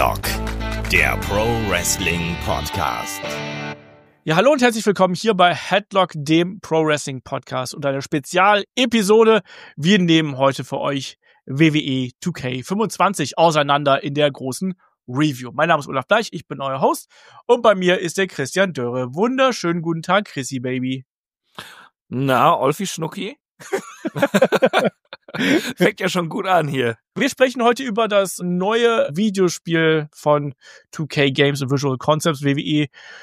Headlock, der Pro Wrestling Podcast. Ja, hallo und herzlich willkommen hier bei Headlock, dem Pro Wrestling Podcast und einer Spezialepisode. Wir nehmen heute für euch WWE 2K25 auseinander in der großen Review. Mein Name ist Olaf Bleich, ich bin euer Host und bei mir ist der Christian Dörre. Wunderschönen guten Tag, Chrissy Baby. Na, Olfi Schnucki? Fängt ja schon gut an hier. Wir sprechen heute über das neue Videospiel von 2K Games and Visual Concepts, WWE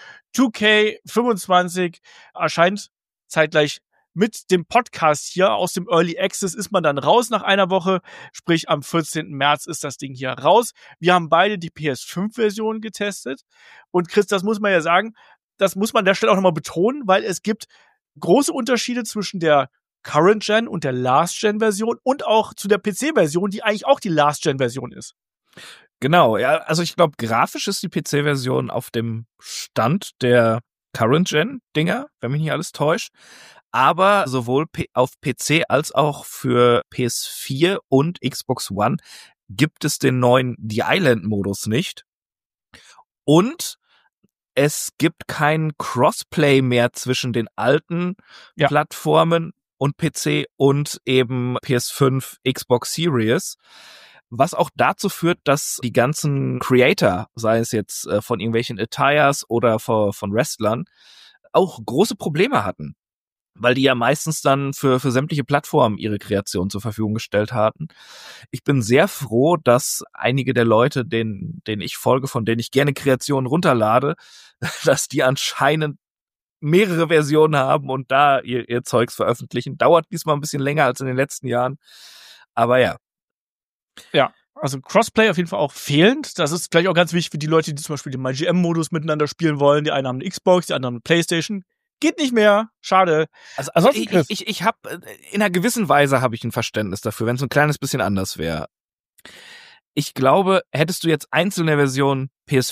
2K25, erscheint zeitgleich mit dem Podcast hier. Aus dem Early Access ist man dann raus nach einer Woche, sprich am 14. März ist das Ding hier raus. Wir haben beide die PS5-Version getestet und Chris, das muss man ja sagen, das muss man an der Stelle auch nochmal betonen, weil es gibt große Unterschiede zwischen der Current-Gen und der Last-Gen-Version und auch zu der PC-Version, die eigentlich auch die Last-Gen-Version ist. Genau, ja, also ich glaube, grafisch ist die PC-Version auf dem Stand der Current-Gen-Dinger, wenn mich nicht alles täuscht. Aber sowohl auf PC als auch für PS4 und Xbox One gibt es den neuen The Island-Modus nicht. Und es gibt kein Crossplay mehr zwischen den alten Plattformen und PC und eben PS5, Xbox Series. Was auch dazu führt, dass die ganzen Creator, sei es jetzt von irgendwelchen Attires oder von Wrestlern, auch große Probleme hatten. Weil die ja meistens dann für sämtliche Plattformen ihre Kreation zur Verfügung gestellt hatten. Ich bin sehr froh, dass einige der Leute, denen ich folge, von denen ich gerne Kreationen runterlade, dass die anscheinend mehrere Versionen haben und da ihr Zeugs veröffentlichen. Dauert diesmal ein bisschen länger als in den letzten Jahren. Aber ja. Ja, also Crossplay auf jeden Fall auch fehlend. Das ist vielleicht auch ganz wichtig für die Leute, die zum Beispiel den MyGM-Modus miteinander spielen wollen. Die einen haben eine Xbox, die anderen eine Playstation. Geht nicht mehr. Schade. Also ich habe in einer gewissen Weise habe ich ein Verständnis dafür, wenn es ein kleines bisschen anders wäre. Ich glaube, hättest du jetzt einzelne Versionen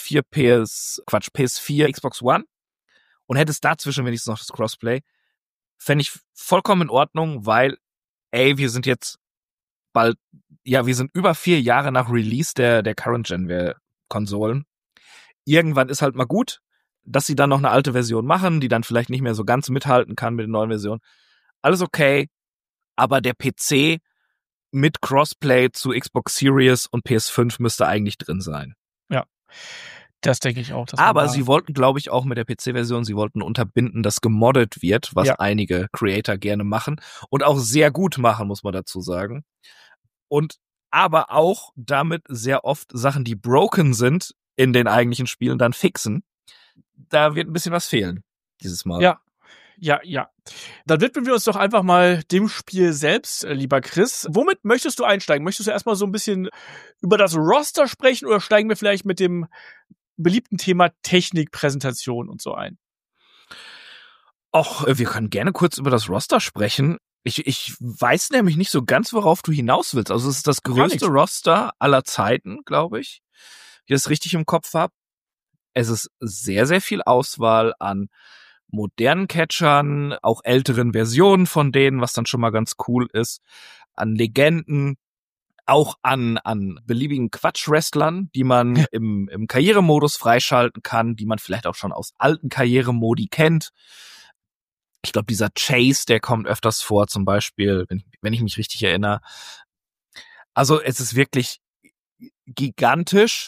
PS4, Xbox One und hättest dazwischen wenigstens noch das Crossplay, fände ich vollkommen in Ordnung, weil, wir sind jetzt bald, wir sind über 4 Jahre nach Release der Current-Gen-Konsolen. Irgendwann ist halt mal gut, dass sie dann noch eine alte Version machen, die dann vielleicht nicht mehr so ganz mithalten kann mit den neuen Versionen. Alles okay, aber der PC mit Crossplay zu Xbox Series und PS5 müsste eigentlich drin sein. Ja, das denke ich auch. Aber sie wollten, glaube ich, auch mit der PC-Version, sie wollten unterbinden, dass gemoddet wird, was einige Creator gerne machen und auch sehr gut machen, muss man dazu sagen. Und aber auch damit sehr oft Sachen, die broken sind in den eigentlichen Spielen, dann fixen. Da wird ein bisschen was fehlen dieses Mal. Ja. Dann widmen wir uns doch einfach mal dem Spiel selbst, lieber Chris. Womit möchtest du einsteigen? Möchtest du erstmal so ein bisschen über das Roster sprechen oder steigen wir vielleicht mit dem beliebten Thema Technik, Präsentation und so ein? Och, wir können gerne kurz über das Roster sprechen. Ich weiß nämlich nicht so ganz, worauf du hinaus willst. Also es ist das größte Roster aller Zeiten, glaube ich, wie ich das richtig im Kopf habe. Es ist sehr, sehr viel Auswahl an modernen Catchern, auch älteren Versionen von denen, was dann schon mal ganz cool ist, an Legenden, auch an beliebigen Quatsch-Wrestlern, die man im Karrieremodus freischalten kann, die man vielleicht auch schon aus alten Karrieremodi kennt. Ich glaube, dieser Chase, der kommt öfters vor, zum Beispiel, wenn ich mich richtig erinnere. Also es ist wirklich gigantisch.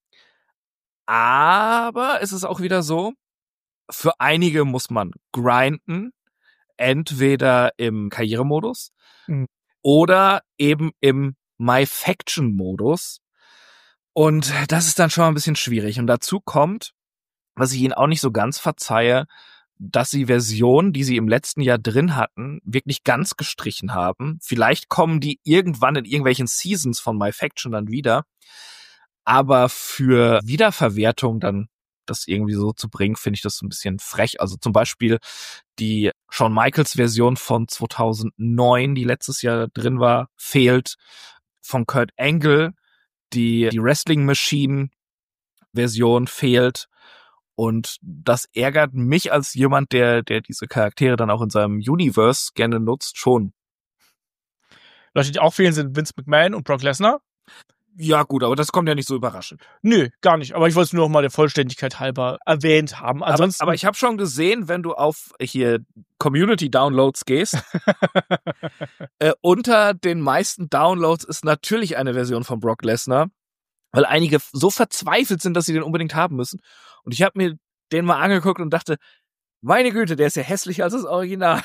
Aber es ist auch wieder so, für einige muss man grinden, entweder im Karrieremodus oder eben im My-Faction-Modus. Und das ist dann schon ein bisschen schwierig. Und dazu kommt, was ich ihnen auch nicht so ganz verzeihe, dass sie Versionen, die sie im letzten Jahr drin hatten, wirklich ganz gestrichen haben. Vielleicht kommen die irgendwann in irgendwelchen Seasons von My-Faction dann wieder. Aber für Wiederverwertung dann das irgendwie so zu bringen, finde ich das ein bisschen frech. Also zum Beispiel die Shawn Michaels Version von 2009, die letztes Jahr drin war, fehlt. Von Kurt Angle die Wrestling Machine Version fehlt. Und das ärgert mich als jemand, der diese Charaktere dann auch in seinem Universe gerne nutzt, schon. Leute, die auch fehlen, sind Vince McMahon und Brock Lesnar. Ja gut, aber das kommt ja nicht so überraschend. Nö, gar nicht. Aber ich wollte es nur noch mal der Vollständigkeit halber erwähnt haben. Ansonsten, Aber ich habe schon gesehen, wenn du auf hier Community Downloads gehst, unter den meisten Downloads ist natürlich eine Version von Brock Lesnar, weil einige so verzweifelt sind, dass sie den unbedingt haben müssen. Und ich habe mir den mal angeguckt und dachte, meine Güte, der ist ja hässlicher als das Original.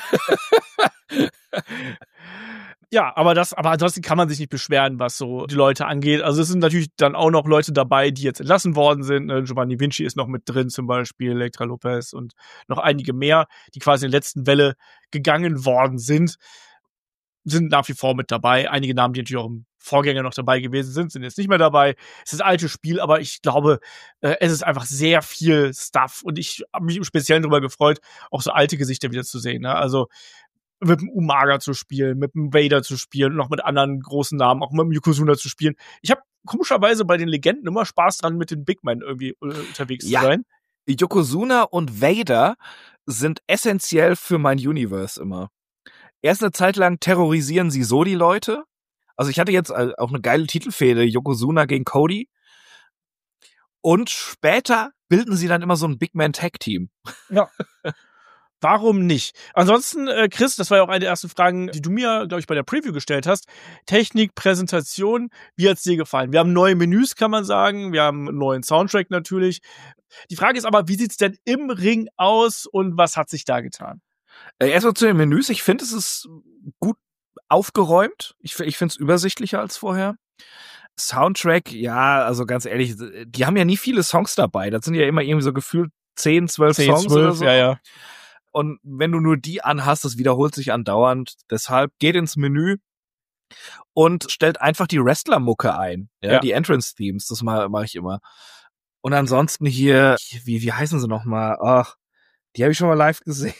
ja, aber ansonsten kann man sich nicht beschweren, was so die Leute angeht. Also es sind natürlich dann auch noch Leute dabei, die jetzt entlassen worden sind. Giovanni Vinci ist noch mit drin zum Beispiel, Elektra Lopez und noch einige mehr, die quasi in der letzten Welle gegangen worden sind nach wie vor mit dabei. Einige Namen, die natürlich auch im Vorgänger noch dabei gewesen sind jetzt nicht mehr dabei. Es ist ein altes Spiel, aber ich glaube, es ist einfach sehr viel Stuff und ich habe mich im Speziellen darüber gefreut, auch so alte Gesichter wieder zu sehen. Ne? Also mit dem Umaga zu spielen, mit dem Vader zu spielen, noch mit anderen großen Namen, auch mit dem Yokozuna zu spielen. Ich habe komischerweise bei den Legenden immer Spaß dran, mit den Big Men irgendwie unterwegs zu sein. Yokozuna und Vader sind essentiell für mein Universe immer. Erst eine Zeit lang terrorisieren sie so die Leute. Also ich hatte jetzt auch eine geile Titelfehde, Yokozuna gegen Cody. Und später bilden sie dann immer so ein Big Man Tag Team. Ja. Warum nicht? Ansonsten, Chris, das war ja auch eine der ersten Fragen, die du mir, glaube ich, bei der Preview gestellt hast. Technik, Präsentation, wie hat's dir gefallen? Wir haben neue Menüs, kann man sagen. Wir haben einen neuen Soundtrack natürlich. Die Frage ist aber, wie sieht's denn im Ring aus und was hat sich da getan? Erstmal zu den Menüs. Ich finde, es ist gut aufgeräumt. Ich finde es übersichtlicher als vorher. Soundtrack, ja, also ganz ehrlich, die haben ja nie viele Songs dabei. Das sind ja immer irgendwie so gefühlt 10, 12 Songs oder so. Ja. Und wenn du nur die anhast, das wiederholt sich andauernd. Deshalb geht ins Menü und stellt einfach die Wrestler-Mucke ein. Ja. Die Entrance-Themes, das mache ich immer. Und ansonsten hier, wie heißen sie nochmal? Ach, die habe ich schon mal live gesehen.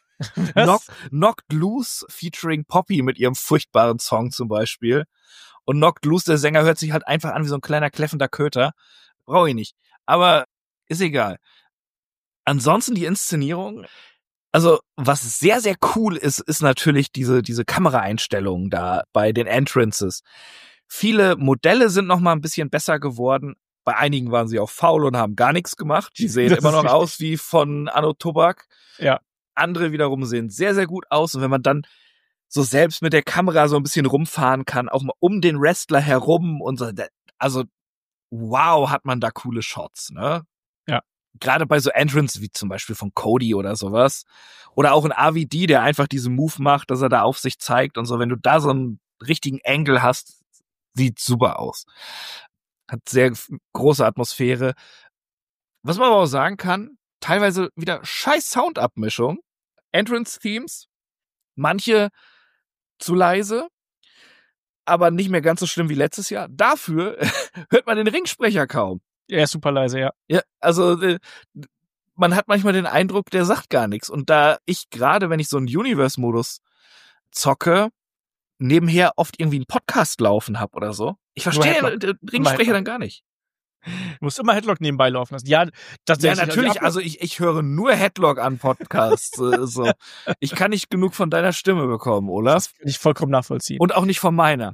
Knocked Loose featuring Poppy mit ihrem furchtbaren Song zum Beispiel. Und Knocked Loose, der Sänger, hört sich halt einfach an wie so ein kleiner kläffender Köter. Brauche ich nicht. Aber ist egal. Ansonsten die Inszenierung. Also, was sehr, sehr cool ist natürlich diese Kameraeinstellungen da bei den Entrances. Viele Modelle sind noch mal ein bisschen besser geworden. Bei einigen waren sie auch faul und haben gar nichts gemacht. Die sehen immer noch aus wie von Anno Tobak. Ja. Andere wiederum sehen sehr, sehr gut aus. Und wenn man dann so selbst mit der Kamera so ein bisschen rumfahren kann, auch mal um den Wrestler herum und so, also wow, hat man da coole Shots, ne? Ja. Gerade bei so Entrants wie zum Beispiel von Cody oder sowas. Oder auch ein RVD, der einfach diesen Move macht, dass er da auf sich zeigt und so. Wenn du da so einen richtigen Angle hast, sieht super aus. Hat sehr große Atmosphäre. Was man aber auch sagen kann, teilweise wieder scheiß Soundabmischung. Entrance-Themes, manche zu leise, aber nicht mehr ganz so schlimm wie letztes Jahr. Dafür hört man den Ringsprecher kaum. Er ist super leise, ja. Ja, also man hat manchmal den Eindruck, der sagt gar nichts. Und da ich gerade, wenn ich so einen Universe-Modus zocke, nebenher oft irgendwie einen Podcast laufen habe oder so, ich verstehe den Ringsprecher dann gar nicht. Du musst immer Headlock nebenbei laufen lassen. Ja, natürlich. Also ich höre nur Headlock an Podcasts. So. Ich kann nicht genug von deiner Stimme bekommen, Olaf. Das kann ich vollkommen nachvollziehen. Und auch nicht von meiner.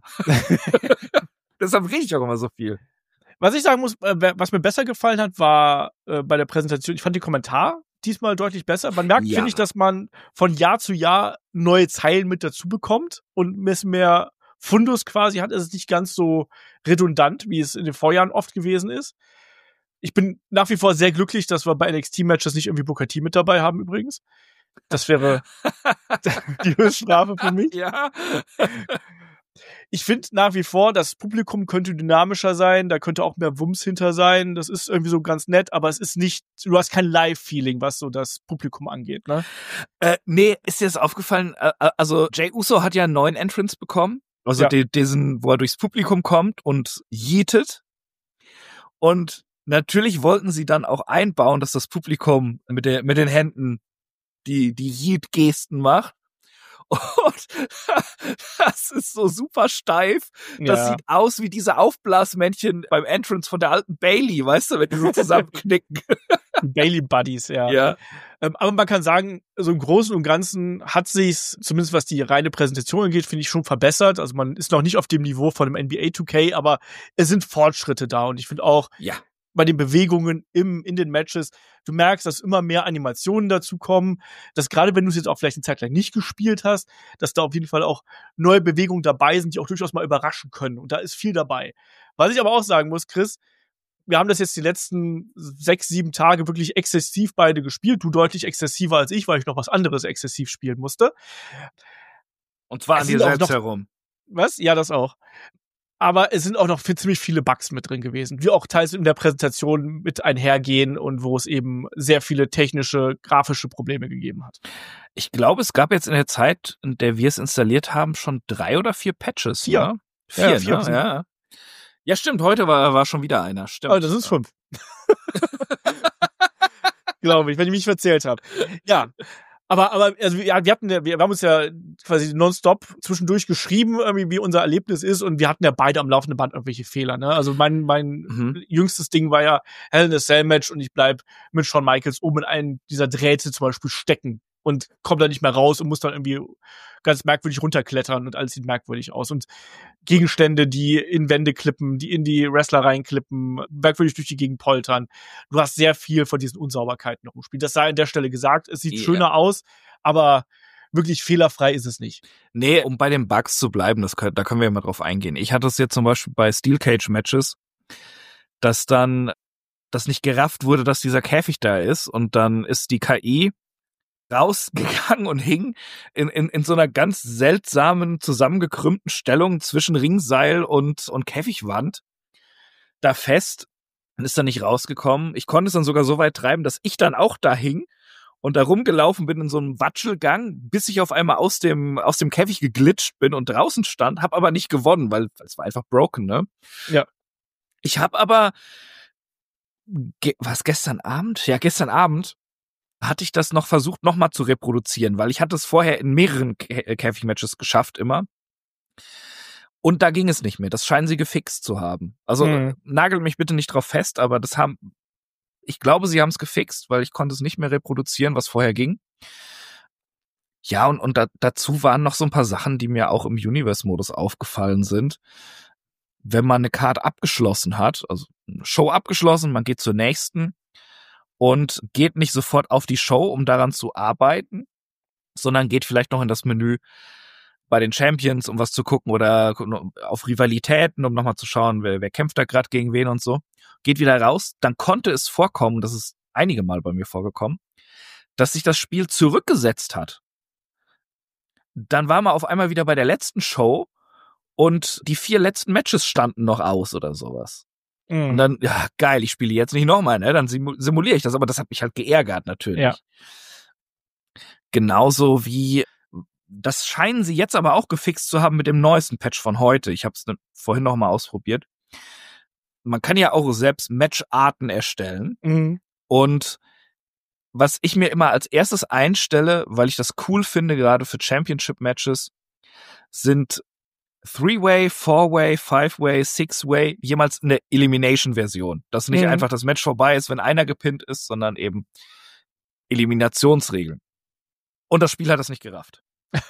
Deshalb rede ich auch immer so viel. Was ich sagen muss, was mir besser gefallen hat, war bei der Präsentation, ich fand den Kommentar diesmal deutlich besser. Man merkt, finde ich, dass man von Jahr zu Jahr neue Zeilen mit dazu bekommt und ein bisschen mehr Fundus quasi hat. Es ist nicht ganz so redundant, wie es in den Vorjahren oft gewesen ist. Ich bin nach wie vor sehr glücklich, dass wir bei NXT-Matches nicht irgendwie Booker T mit dabei haben übrigens. Das wäre die Höchststrafe für mich. Ja. Ich finde nach wie vor, das Publikum könnte dynamischer sein, da könnte auch mehr Wumms hinter sein. Das ist irgendwie so ganz nett, aber es ist nicht, du hast kein Live-Feeling, was so das Publikum angeht, ne? Nee, ist dir das aufgefallen? Also Jey Uso hat ja einen neuen Entrance bekommen. Also diesen, wo er durchs Publikum kommt und yeetet. Und natürlich wollten sie dann auch einbauen, dass das Publikum mit den Händen die Yeet-Gesten macht. Und das ist so super steif. Das Ja. sieht aus wie diese Aufblasmännchen beim Entrance von der alten Bailey, weißt du, wenn die so zusammenknicken. Bailey Buddies, ja. Aber man kann sagen, so im Großen und Ganzen hat sich's, zumindest was die reine Präsentation angeht, finde ich schon verbessert. Also man ist noch nicht auf dem Niveau von dem NBA 2K, aber es sind Fortschritte da. Und ich finde auch, Ja. bei den Bewegungen in den Matches, du merkst, dass immer mehr Animationen dazu kommen, dass gerade wenn du es jetzt auch vielleicht eine Zeit lang nicht gespielt hast, dass da auf jeden Fall auch neue Bewegungen dabei sind, die auch durchaus mal überraschen können. Und da ist viel dabei. Was ich aber auch sagen muss, Chris, wir haben das jetzt die letzten 6, 7 Tage wirklich exzessiv beide gespielt. Du deutlich exzessiver als ich, weil ich noch was anderes exzessiv spielen musste. Und zwar Es an sind dir auch selbst noch- herum. Was? Ja, das auch. Aber es sind auch noch ziemlich viele Bugs mit drin gewesen, die auch teils in der Präsentation mit einhergehen und wo es eben sehr viele technische, grafische Probleme gegeben hat. Ich glaube, es gab jetzt in der Zeit, in der wir es installiert haben, schon 3 oder 4 Patches. 4. Ne? 4, Ja, 4 ne? sind- Ja. Ja, stimmt. Heute war schon wieder einer. Stimmt. Oh, das ist 5. Glaube ich, wenn ich mich verzählt habe. Ja. Aber also wir haben uns ja quasi nonstop zwischendurch geschrieben, irgendwie, wie unser Erlebnis ist, und wir hatten ja beide am laufenden Band irgendwelche Fehler. Ne? Also mein jüngstes Ding war ja Hell in a Cell Match und ich bleib mit Shawn Michaels oben in einen dieser Drähte zum Beispiel stecken und komme da nicht mehr raus und muss dann irgendwie ganz merkwürdig runterklettern und alles sieht merkwürdig aus. Und Gegenstände, die in Wände klippen, die in die Wrestler reinklippen, merkwürdig durch die Gegend poltern. Du hast sehr viel von diesen Unsauberkeiten noch im Spiel. Das sei an der Stelle gesagt. Es sieht schöner aus, aber wirklich fehlerfrei ist es nicht. Nee, um bei den Bugs zu bleiben, da können wir ja mal drauf eingehen. Ich hatte es jetzt zum Beispiel bei Steel Cage Matches, dass dann das nicht gerafft wurde, dass dieser Käfig da ist, und dann ist die KI rausgegangen und hing in so einer ganz seltsamen, zusammengekrümmten Stellung zwischen Ringseil und Käfigwand da fest und ist dann nicht rausgekommen. Ich konnte es dann sogar so weit treiben, dass ich dann auch da hing und da rumgelaufen bin in so einem Watschelgang, bis ich auf einmal aus dem Käfig geglitscht bin und draußen stand, habe aber nicht gewonnen, weil es war einfach broken, ne? Ja. Ich habe aber gestern Abend hatte ich das noch versucht, nochmal zu reproduzieren, weil ich hatte es vorher in mehreren Käfigmatches geschafft immer. Und da ging es nicht mehr. Das scheinen sie gefixt zu haben. Also nagel mich bitte nicht drauf fest, aber ich glaube, sie haben es gefixt, weil ich konnte es nicht mehr reproduzieren, was vorher ging. Ja, und dazu waren noch so ein paar Sachen, die mir auch im Universe-Modus aufgefallen sind. Wenn man eine Card abgeschlossen hat, also eine Show abgeschlossen, man geht zur nächsten und geht nicht sofort auf die Show, um daran zu arbeiten, sondern geht vielleicht noch in das Menü bei den Champions, um was zu gucken, oder auf Rivalitäten, um nochmal zu schauen, wer kämpft da gerade gegen wen und so. Geht wieder raus, dann konnte es vorkommen, das ist einige Mal bei mir vorgekommen, dass sich das Spiel zurückgesetzt hat. Dann war man auf einmal wieder bei der letzten Show und die 4 letzten Matches standen noch aus oder sowas. Und dann, ja, geil, ich spiele jetzt nicht nochmal, ne? Dann simuliere ich das, aber das hat mich halt geärgert, natürlich. Ja. Genauso wie, das scheinen sie jetzt aber auch gefixt zu haben mit dem neuesten Patch von heute. Ich habe es vorhin nochmal ausprobiert. Man kann ja auch selbst Matcharten erstellen. Und was ich mir immer als erstes einstelle, weil ich das cool finde, gerade für Championship-Matches, sind 3-Way, 4-Way, 5-Way, 6-Way, jemals eine Elimination-Version. Dass nicht einfach das Match vorbei ist, wenn einer gepinnt ist, sondern eben Eliminationsregeln. Und das Spiel hat das nicht gerafft.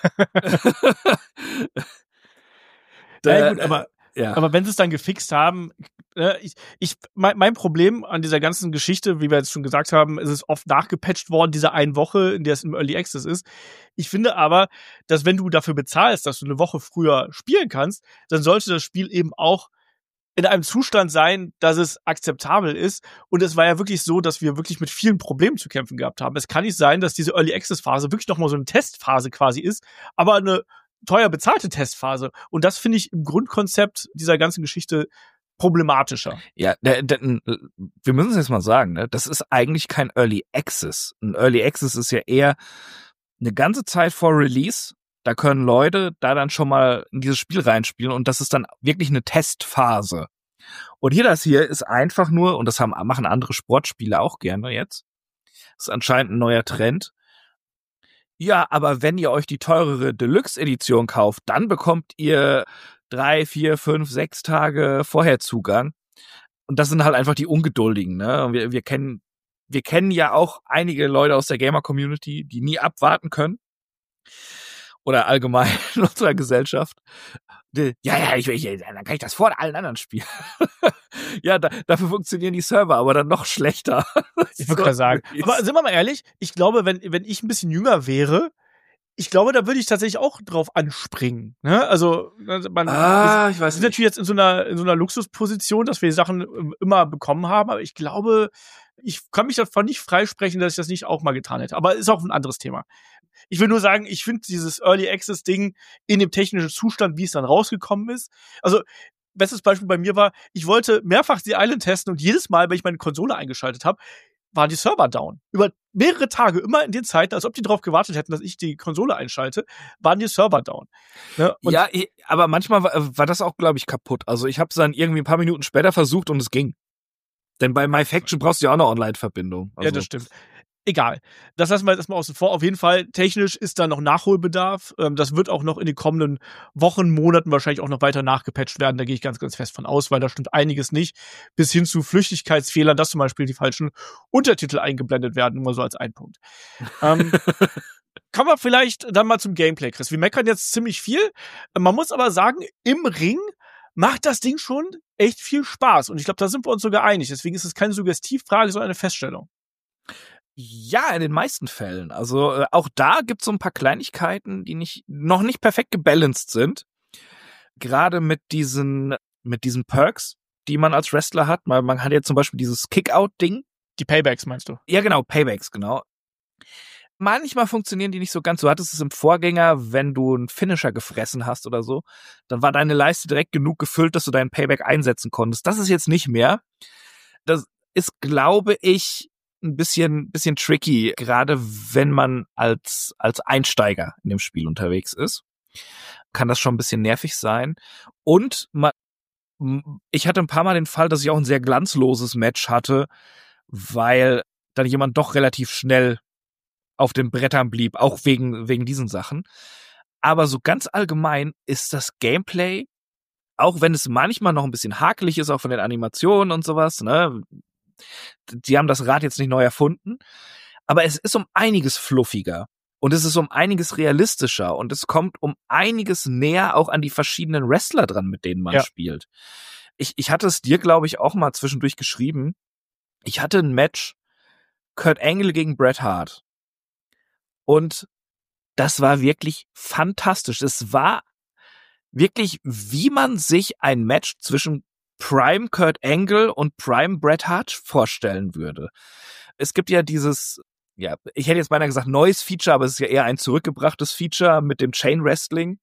Ja, gut, aber wenn sie es dann gefixt haben, mein Problem an dieser ganzen Geschichte, wie wir jetzt schon gesagt haben, ist es oft nachgepatcht worden, diese eine Woche, in der es im Early Access ist. Ich finde aber, dass wenn du dafür bezahlst, dass du eine Woche früher spielen kannst, dann sollte das Spiel eben auch in einem Zustand sein, dass es akzeptabel ist. Und es war ja wirklich so, dass wir wirklich mit vielen Problemen zu kämpfen gehabt haben. Es kann nicht sein, dass diese Early Access Phase wirklich nochmal so eine Testphase quasi ist, aber eine teuer bezahlte Testphase. Und das finde ich im Grundkonzept dieser ganzen Geschichte problematischer. Ja, wir müssen es jetzt mal sagen, ne? Das ist eigentlich kein Early Access. Ein Early Access ist ja eher eine ganze Zeit vor Release. Da können Leute da dann schon mal in dieses Spiel reinspielen und das ist dann wirklich eine Testphase. Und das hier ist einfach nur, und das machen andere Sportspiele auch gerne jetzt, das ist anscheinend ein neuer Trend, Ja, aber wenn ihr euch die teurere Deluxe-Edition kauft, dann bekommt ihr 3, 4, 5, 6 Tage vorher Zugang. Und das sind halt einfach die Ungeduldigen, ne? Und wir kennen ja auch einige Leute aus der Gamer-Community, die nie abwarten können. Oder allgemein in unserer Gesellschaft. Ja, dann kann ich das vor allen anderen spielen. Ja, dafür funktionieren die Server, aber dann noch schlechter. Ich würde gerade sagen. Aber sind wir mal ehrlich, ich glaube, wenn ich ein bisschen jünger wäre, ich glaube, da würde ich tatsächlich auch drauf anspringen. Ne? Also wir ich weiß sind nicht. natürlich jetzt in so einer Luxusposition, dass wir die Sachen immer bekommen haben, aber ich glaube, ich kann mich davon nicht freisprechen, dass ich das nicht auch mal getan hätte. Aber ist auch ein anderes Thema. Ich will nur sagen, ich finde dieses Early Access Ding in dem technischen Zustand, wie es dann rausgekommen ist. Also, bestes Beispiel bei mir war, ich wollte mehrfach The Island testen und jedes Mal, wenn ich meine Konsole eingeschaltet habe, waren die Server down. Über mehrere Tage, immer in den Zeiten, als ob die darauf gewartet hätten, dass ich die Konsole einschalte, waren die Server down. Ne? Ja, aber manchmal war das auch, glaube ich, kaputt. Also ich habe es dann irgendwie ein paar Minuten später versucht und es ging. Denn bei MyFaction brauchst du ja auch eine Online-Verbindung. Also. Ja, das stimmt. Egal. Das lassen wir jetzt erstmal außen vor. Auf jeden Fall, technisch ist da noch Nachholbedarf. Das wird auch noch in den kommenden Wochen, Monaten wahrscheinlich auch noch weiter nachgepatcht werden. Da gehe ich ganz, ganz fest von aus, weil da stimmt einiges nicht. Bis hin zu Flüchtigkeitsfehlern, dass zum Beispiel die falschen Untertitel eingeblendet werden, nur so als ein Punkt. Kommen wir vielleicht dann mal zum Gameplay, Chris. Wir meckern jetzt ziemlich viel. Man muss aber sagen, im Ring macht das Ding schon echt viel Spaß. Und ich glaube, da sind wir uns sogar einig. Deswegen ist es keine Suggestivfrage, sondern eine Feststellung. Ja, in den meisten Fällen. Also auch da gibt's so ein paar Kleinigkeiten, die noch nicht perfekt gebalanced sind. Gerade mit diesen Perks, die man als Wrestler hat. Man hat ja zum Beispiel dieses Kick-Out-Ding. Die Paybacks meinst du? Ja, genau, Paybacks, genau. Manchmal funktionieren die nicht so ganz. Du hattest es im Vorgänger, wenn du einen Finisher gefressen hast oder so, dann war deine Leiste direkt genug gefüllt, dass du deinen Payback einsetzen konntest. Das ist jetzt nicht mehr. Das ist, glaube ich, ein bisschen tricky, gerade wenn man als Einsteiger in dem Spiel unterwegs ist. Kann das schon ein bisschen nervig sein. Und ich hatte ein paar Mal den Fall, dass ich auch ein sehr glanzloses Match hatte, weil dann jemand doch relativ schnell auf den Brettern blieb, auch wegen diesen Sachen. Aber so ganz allgemein ist das Gameplay, auch wenn es manchmal noch ein bisschen hakelig ist, auch von den Animationen und sowas, ne? Die haben das Rad jetzt nicht neu erfunden, aber es ist um einiges fluffiger und es ist um einiges realistischer und es kommt um einiges näher auch an die verschiedenen Wrestler dran, mit denen man spielt. Ich hatte es dir, glaube ich, auch mal zwischendurch geschrieben. Ich hatte ein Match, Kurt Angle gegen Bret Hart. Und das war wirklich fantastisch. Es war wirklich, wie man sich ein Match zwischen Prime Kurt Angle und Prime Bret Hart vorstellen würde. Es gibt ja dieses, ja, ich hätte jetzt beinahe gesagt neues Feature, aber es ist ja eher ein zurückgebrachtes Feature mit dem Chain Wrestling,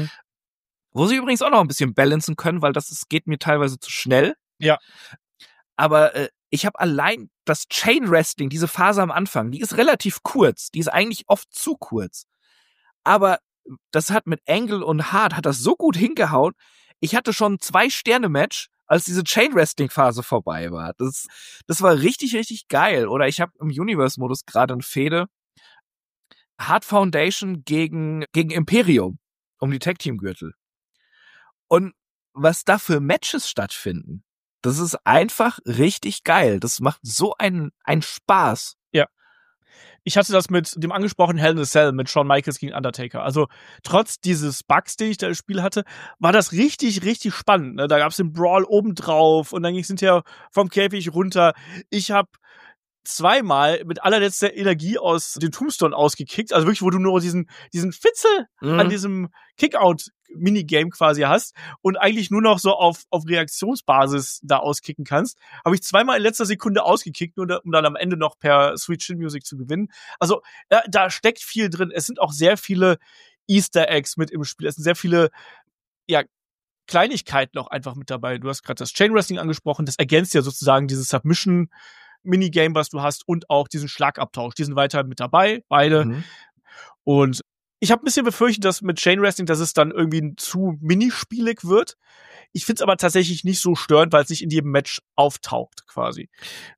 wo sie übrigens auch noch ein bisschen balancen können, weil geht mir teilweise zu schnell. Ja. Aber ich habe allein das Chain Wrestling, diese Phase am Anfang, die ist relativ kurz, die ist eigentlich oft zu kurz. Aber das hat mit Angle und Hart hat das so gut hingehauen. Ich hatte schon 2-Sterne-Match, als diese Chain-Wrestling-Phase vorbei war. Das war richtig, richtig geil. Oder ich habe im Universe-Modus gerade eine Fehde. Hart Foundation gegen Imperium um die Tag-Team-Gürtel. Und was da für Matches stattfinden, das ist einfach richtig geil. Das macht so einen Spaß. Ja. Ich hatte das mit dem angesprochenen Hell in a Cell mit Shawn Michaels gegen Undertaker. Also trotz dieses Bugs, den ich da im Spiel hatte, war das richtig, richtig spannend. Ne? Da gab es den Brawl obendrauf und dann ging es hinterher vom Käfig runter. Ich habe zweimal mit allerletzter Energie aus dem Tombstone ausgekickt. Also wirklich, wo du nur diesen Fitzel an diesem Kickout-Minigame quasi hast und eigentlich nur noch so auf Reaktionsbasis da auskicken kannst. Habe ich zweimal in letzter Sekunde ausgekickt, nur um dann am Ende noch per Sweet Chin Music zu gewinnen. Also da steckt viel drin. Es sind auch sehr viele Easter Eggs mit im Spiel. Es sind sehr viele, ja, Kleinigkeiten auch einfach mit dabei. Du hast gerade das Chain Wrestling angesprochen. Das ergänzt ja sozusagen dieses Submission Minigame, was du hast, und auch diesen Schlagabtausch. Die sind weiter mit dabei, beide. Und Ich habe ein bisschen befürchtet, dass mit Chain Wrestling, dass es dann irgendwie zu minispielig wird. Ich find's aber tatsächlich nicht so störend, weil es nicht in jedem Match auftaucht, quasi.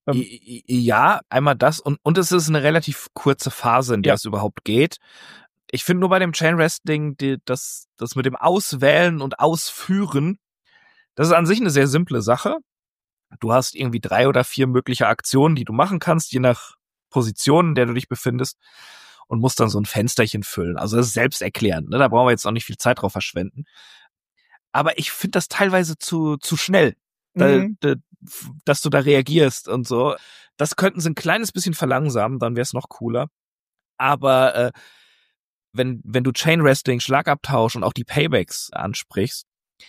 Ja, einmal das und es ist eine relativ kurze Phase, in der es überhaupt geht. Ich finde nur bei dem Chain Wrestling, das mit dem Auswählen und Ausführen, das ist an sich eine sehr simple Sache. Du hast irgendwie 3 oder 4 mögliche Aktionen, die du machen kannst, je nach Position, in der du dich befindest, und musst dann so ein Fensterchen füllen. Also das ist selbsterklärend, ne? Da brauchen wir jetzt auch nicht viel Zeit drauf verschwenden. Aber ich finde das teilweise zu schnell, dass du da reagierst und so. Das könnten sie ein kleines bisschen verlangsamen, dann wäre es noch cooler. Aber wenn du Chain Wrestling, Schlagabtausch und auch die Paybacks ansprichst,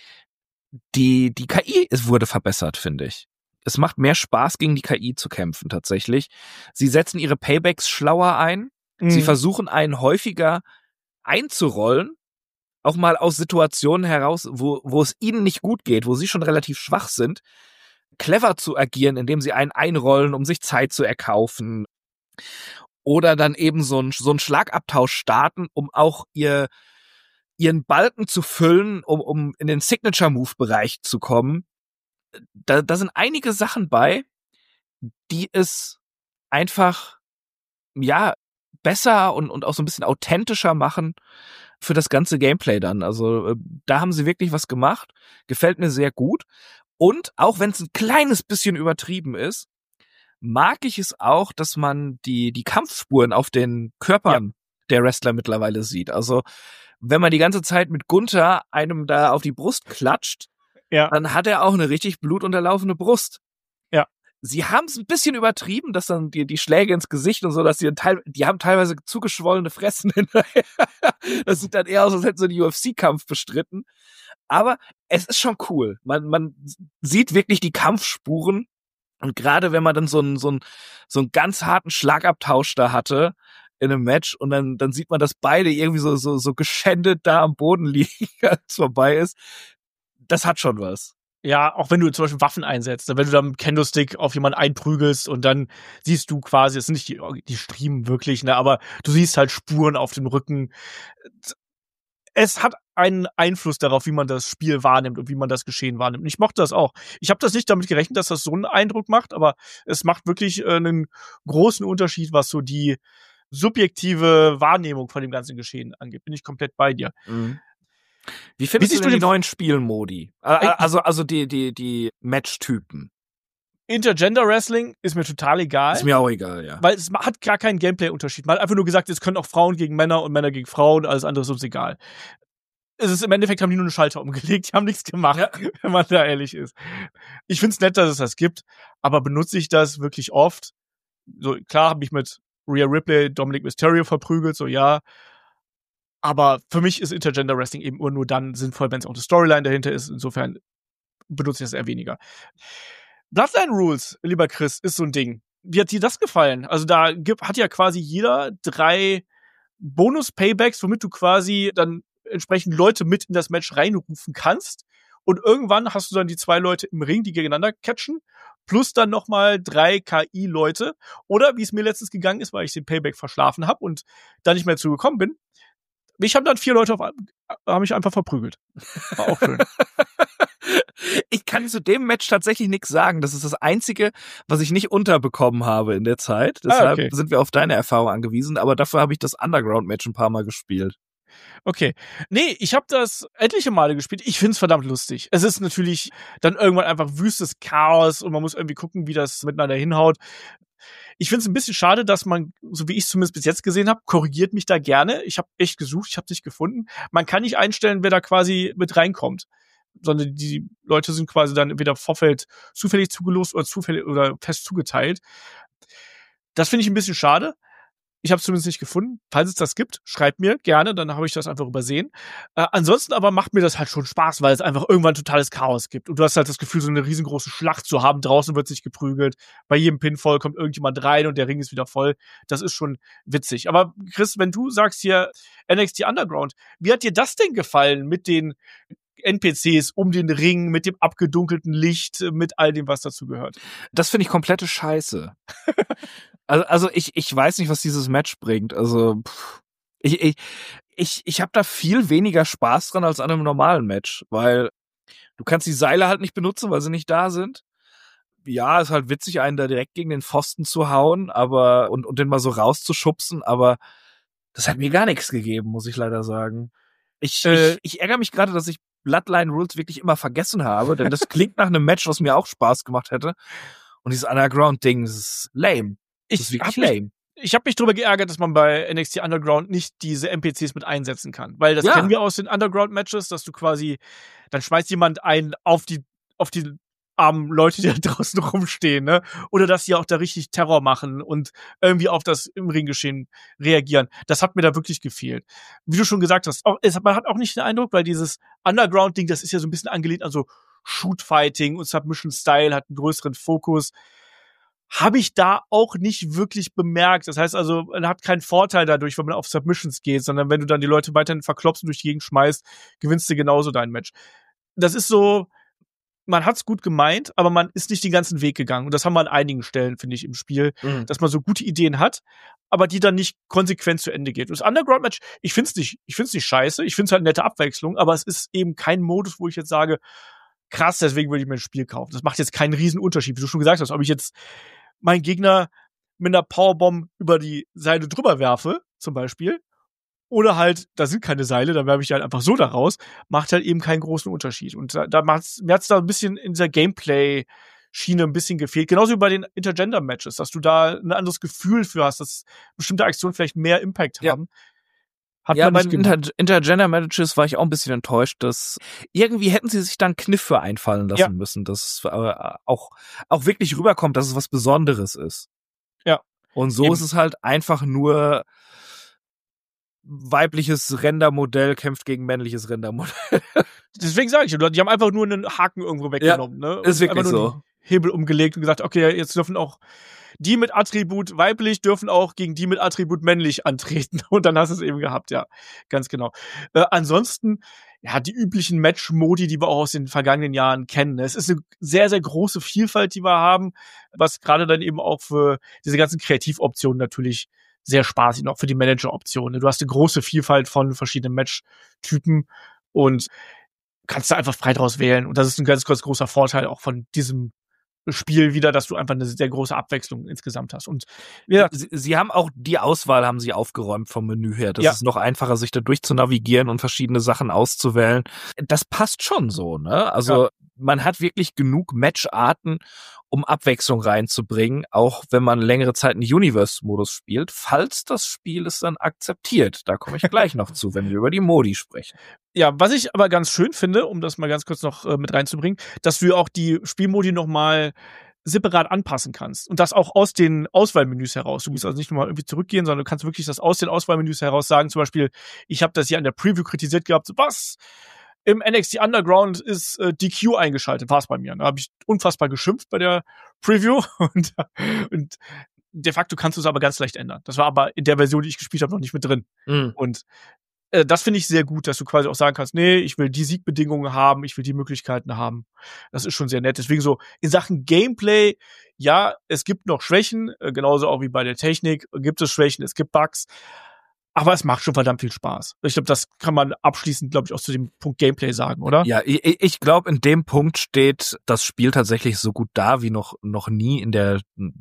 die KI wurde verbessert, finde ich. Es macht mehr Spaß, gegen die KI zu kämpfen, tatsächlich. Sie setzen ihre Paybacks schlauer ein. Sie versuchen, einen häufiger einzurollen, auch mal aus Situationen heraus, wo es ihnen nicht gut geht, wo sie schon relativ schwach sind, clever zu agieren, indem sie einen einrollen, um sich Zeit zu erkaufen. Oder dann eben so ein Schlagabtausch starten, um auch ihren Balken zu füllen, um in den Signature-Move-Bereich zu kommen. Da sind einige Sachen bei, die es einfach, ja, besser und auch so ein bisschen authentischer machen für das ganze Gameplay dann. Also da haben sie wirklich was gemacht. Gefällt mir sehr gut. Und auch wenn es ein kleines bisschen übertrieben ist, mag ich es auch, dass man die Kampfspuren auf den Körpern der Wrestler mittlerweile sieht. Also wenn man die ganze Zeit mit Gunther einem da auf die Brust klatscht, dann hat er auch eine richtig blutunterlaufene Brust. Ja. Sie haben es ein bisschen übertrieben, dass dann die Schläge ins Gesicht und so, dass die haben teilweise zugeschwollene Fressen hinterher. Das sieht dann eher aus, als hätten sie einen UFC-Kampf bestritten. Aber es ist schon cool. Man sieht wirklich die Kampfspuren. Und gerade wenn man dann so einen ganz harten Schlagabtausch da hatte in einem Match und dann sieht man, dass beide irgendwie so geschändet da am Boden liegen, als es vorbei ist. Das hat schon was. Ja, auch wenn du zum Beispiel Waffen einsetzt, wenn du da mit Kendo-Stick auf jemanden einprügelst und dann siehst du quasi, es sind nicht die Striemen wirklich, ne, aber du siehst halt Spuren auf dem Rücken. Es hat einen Einfluss darauf, wie man das Spiel wahrnimmt und wie man das Geschehen wahrnimmt. Und ich mochte das auch. Ich habe das nicht damit gerechnet, dass das so einen Eindruck macht, aber es macht wirklich einen großen Unterschied, was so die subjektive Wahrnehmung von dem ganzen Geschehen angeht. Bin ich komplett bei dir. Mhm. Wie findest du denn die neuen Spielmodi? Also die Match-Typen. Intergender Wrestling ist mir total egal. Ist mir auch egal, ja. Weil es hat gar keinen Gameplay-Unterschied. Man hat einfach nur gesagt, es können auch Frauen gegen Männer und Männer gegen Frauen, alles andere ist uns egal. Es ist im Endeffekt, haben die nur einen Schalter umgelegt, die haben nichts gemacht, wenn man da ehrlich ist. Ich find's nett, dass es das gibt, aber benutze ich das wirklich oft? So, klar habe ich mit Rhea Ripley, Dominic Mysterio verprügelt, so ja. Aber für mich ist Intergender Wrestling eben nur dann sinnvoll, wenn es auch eine Storyline dahinter ist. Insofern benutze ich das eher weniger. Bloodline Rules, lieber Chris, ist so ein Ding. Wie hat dir das gefallen? Also da hat ja quasi jeder 3 Bonus-Paybacks, womit du quasi dann entsprechend Leute mit in das Match reinrufen kannst. Und irgendwann hast du dann die 2 Leute im Ring, die gegeneinander catchen, plus dann nochmal 3 KI-Leute. Oder wie es mir letztens gegangen ist, weil ich den Payback verschlafen habe und da nicht mehr zugekommen bin. Ich habe dann 4 Leute haben mich einfach verprügelt. War auch schön. Ich kann zu dem Match tatsächlich nichts sagen. Das ist das Einzige, was ich nicht unterbekommen habe in der Zeit. Deshalb sind wir auf deine Erfahrung angewiesen. Aber dafür habe ich das Underground-Match ein paar Mal gespielt. Okay. Nee, ich habe das etliche Male gespielt. Ich find's verdammt lustig. Es ist natürlich dann irgendwann einfach wüstes Chaos und man muss irgendwie gucken, wie das miteinander hinhaut. Ich find's ein bisschen schade, dass man, so wie ich es zumindest bis jetzt gesehen habe, korrigiert mich da gerne. Ich habe echt gesucht, ich habe nicht gefunden. Man kann nicht einstellen, wer da quasi mit reinkommt, sondern die Leute sind quasi dann entweder Vorfeld zufällig zugelost oder zufällig oder fest zugeteilt. Das finde ich ein bisschen schade. Ich habe es zumindest nicht gefunden. Falls es das gibt, schreibt mir gerne, dann habe ich das einfach übersehen. Ansonsten aber macht mir das halt schon Spaß, weil es einfach irgendwann totales Chaos gibt. Und du hast halt das Gefühl, so eine riesengroße Schlacht zu haben. Draußen wird sich geprügelt. Bei jedem Pinfall kommt irgendjemand rein und der Ring ist wieder voll. Das ist schon witzig. Aber Chris, wenn du sagst hier NXT Underground, wie hat dir das denn gefallen mit den NPCs um den Ring, mit dem abgedunkelten Licht, mit all dem, was dazu gehört? Das finde ich komplette Scheiße. Also ich weiß nicht, was dieses Match bringt. Also Ich habe da viel weniger Spaß dran als an einem normalen Match, weil du kannst die Seile halt nicht benutzen, weil sie nicht da sind. Ja, ist halt witzig, einen da direkt gegen den Pfosten zu hauen, aber und den mal so rauszuschubsen, aber das hat mir gar nichts gegeben, muss ich leider sagen. Ich ärgere mich gerade, dass ich Bloodline Rules wirklich immer vergessen habe, denn das klingt nach einem Match, was mir auch Spaß gemacht hätte. Und dieses Underground-Ding, das ist lame. Das ist wirklich lame. Ich habe mich drüber geärgert, dass man bei NXT Underground nicht diese NPCs mit einsetzen kann. Weil das kennen wir aus den Underground-Matches, dass du quasi, dann schmeißt jemand einen auf die armen Leute, die da draußen rumstehen, ne? Oder dass sie auch da richtig Terror machen und irgendwie auf das im Ringgeschehen reagieren. Das hat mir da wirklich gefehlt. Wie du schon gesagt hast, man hat auch nicht den Eindruck, weil dieses Underground-Ding, das ist ja so ein bisschen angelehnt an so Shoot-Fighting und Submission-Style, hat einen größeren Fokus. Habe ich da auch nicht wirklich bemerkt. Das heißt also, man hat keinen Vorteil dadurch, wenn man auf Submissions geht, sondern wenn du dann die Leute weiterhin verklopst und durch die Gegend schmeißt, gewinnst du genauso dein Match. Das ist so, man hat's gut gemeint, aber man ist nicht den ganzen Weg gegangen. Und das haben wir an einigen Stellen, finde ich, im Spiel, dass man so gute Ideen hat, aber die dann nicht konsequent zu Ende geht. Und das Underground-Match, ich find's nicht scheiße, ich find's halt eine nette Abwechslung, aber es ist eben kein Modus, wo ich jetzt sage, krass, deswegen würde ich mir ein Spiel kaufen. Das macht jetzt keinen riesen Unterschied, wie du schon gesagt hast, ob ich jetzt meinen Gegner mit einer Powerbomb über die Seile drüber werfe, zum Beispiel, oder halt, da sind keine Seile, dann werfe ich halt einfach so da raus, macht halt eben keinen großen Unterschied. Und mir hat's da ein bisschen in dieser Gameplay-Schiene ein bisschen gefehlt. Genauso wie bei den Intergender-Matches, dass du da ein anderes Gefühl für hast, dass bestimmte Aktionen vielleicht mehr Impact haben. Hat ja, man bei den Intergender-Matches war ich auch ein bisschen enttäuscht, dass irgendwie hätten sie sich da einen Kniff für einfallen lassen müssen, dass auch wirklich rüberkommt, dass es was Besonderes ist. Ja. Und so ist es halt einfach nur weibliches Rendermodell kämpft gegen männliches Rendermodell. Deswegen sage ich, die haben einfach nur einen Haken irgendwo weggenommen. Ja, ne? Ist wirklich einfach nur so. den Hebel umgelegt und gesagt, okay, jetzt dürfen auch die mit Attribut weiblich dürfen auch gegen die mit Attribut männlich antreten. Und dann hast du es eben gehabt, ja. Ganz genau. Ansonsten, ja, die üblichen Match-Modi, die wir auch aus den vergangenen Jahren kennen. Es ist eine sehr, sehr große Vielfalt, die wir haben, was gerade dann eben auch für diese ganzen Kreativoptionen natürlich sehr spaßig, auch für die Manager-Optionen. Du hast eine große Vielfalt von verschiedenen Match-Typen und kannst da einfach frei draus wählen. Und das ist ein ganz, ganz großer Vorteil auch von diesem Spiel wieder, dass du einfach eine sehr große Abwechslung insgesamt hast. Und ja, sie haben auch die Auswahl haben sie aufgeräumt vom Menü her. Das ist noch einfacher, sich da durch zu navigieren und verschiedene Sachen auszuwählen. Das passt schon so, ne? Also man hat wirklich genug Matcharten, um Abwechslung reinzubringen, auch wenn man längere Zeit einen Universe-Modus spielt, falls das Spiel es dann akzeptiert. Da komme ich gleich noch zu, wenn wir über die Modi sprechen. Ja, was ich aber ganz schön finde, um das mal ganz kurz noch mit reinzubringen, dass du auch die Spielmodi noch mal separat anpassen kannst. Und das auch aus den Auswahlmenüs heraus. Du musst also nicht nur mal irgendwie zurückgehen, sondern du kannst wirklich das aus den Auswahlmenüs heraus sagen. Zum Beispiel, ich habe das hier an der Preview kritisiert gehabt, so, was? Im NXT Underground ist DQ eingeschaltet, war es bei mir. Da habe ich unfassbar geschimpft bei der Preview und de facto kannst du es aber ganz leicht ändern. Das war aber in der Version, die ich gespielt habe, noch nicht mit drin. Und das finde ich sehr gut, dass du quasi auch sagen kannst, nee, ich will die Siegbedingungen haben, ich will die Möglichkeiten haben. Das ist schon sehr nett. Deswegen so in Sachen Gameplay, ja, es gibt noch Schwächen, genauso auch wie bei der Technik gibt es Schwächen, es gibt Bugs. Aber es macht schon verdammt viel Spaß. Ich glaube, das kann man abschließend, glaube ich, auch zu dem Punkt Gameplay sagen, oder? Ja, ich glaube, in dem Punkt steht das Spiel tatsächlich so gut da wie noch nie in der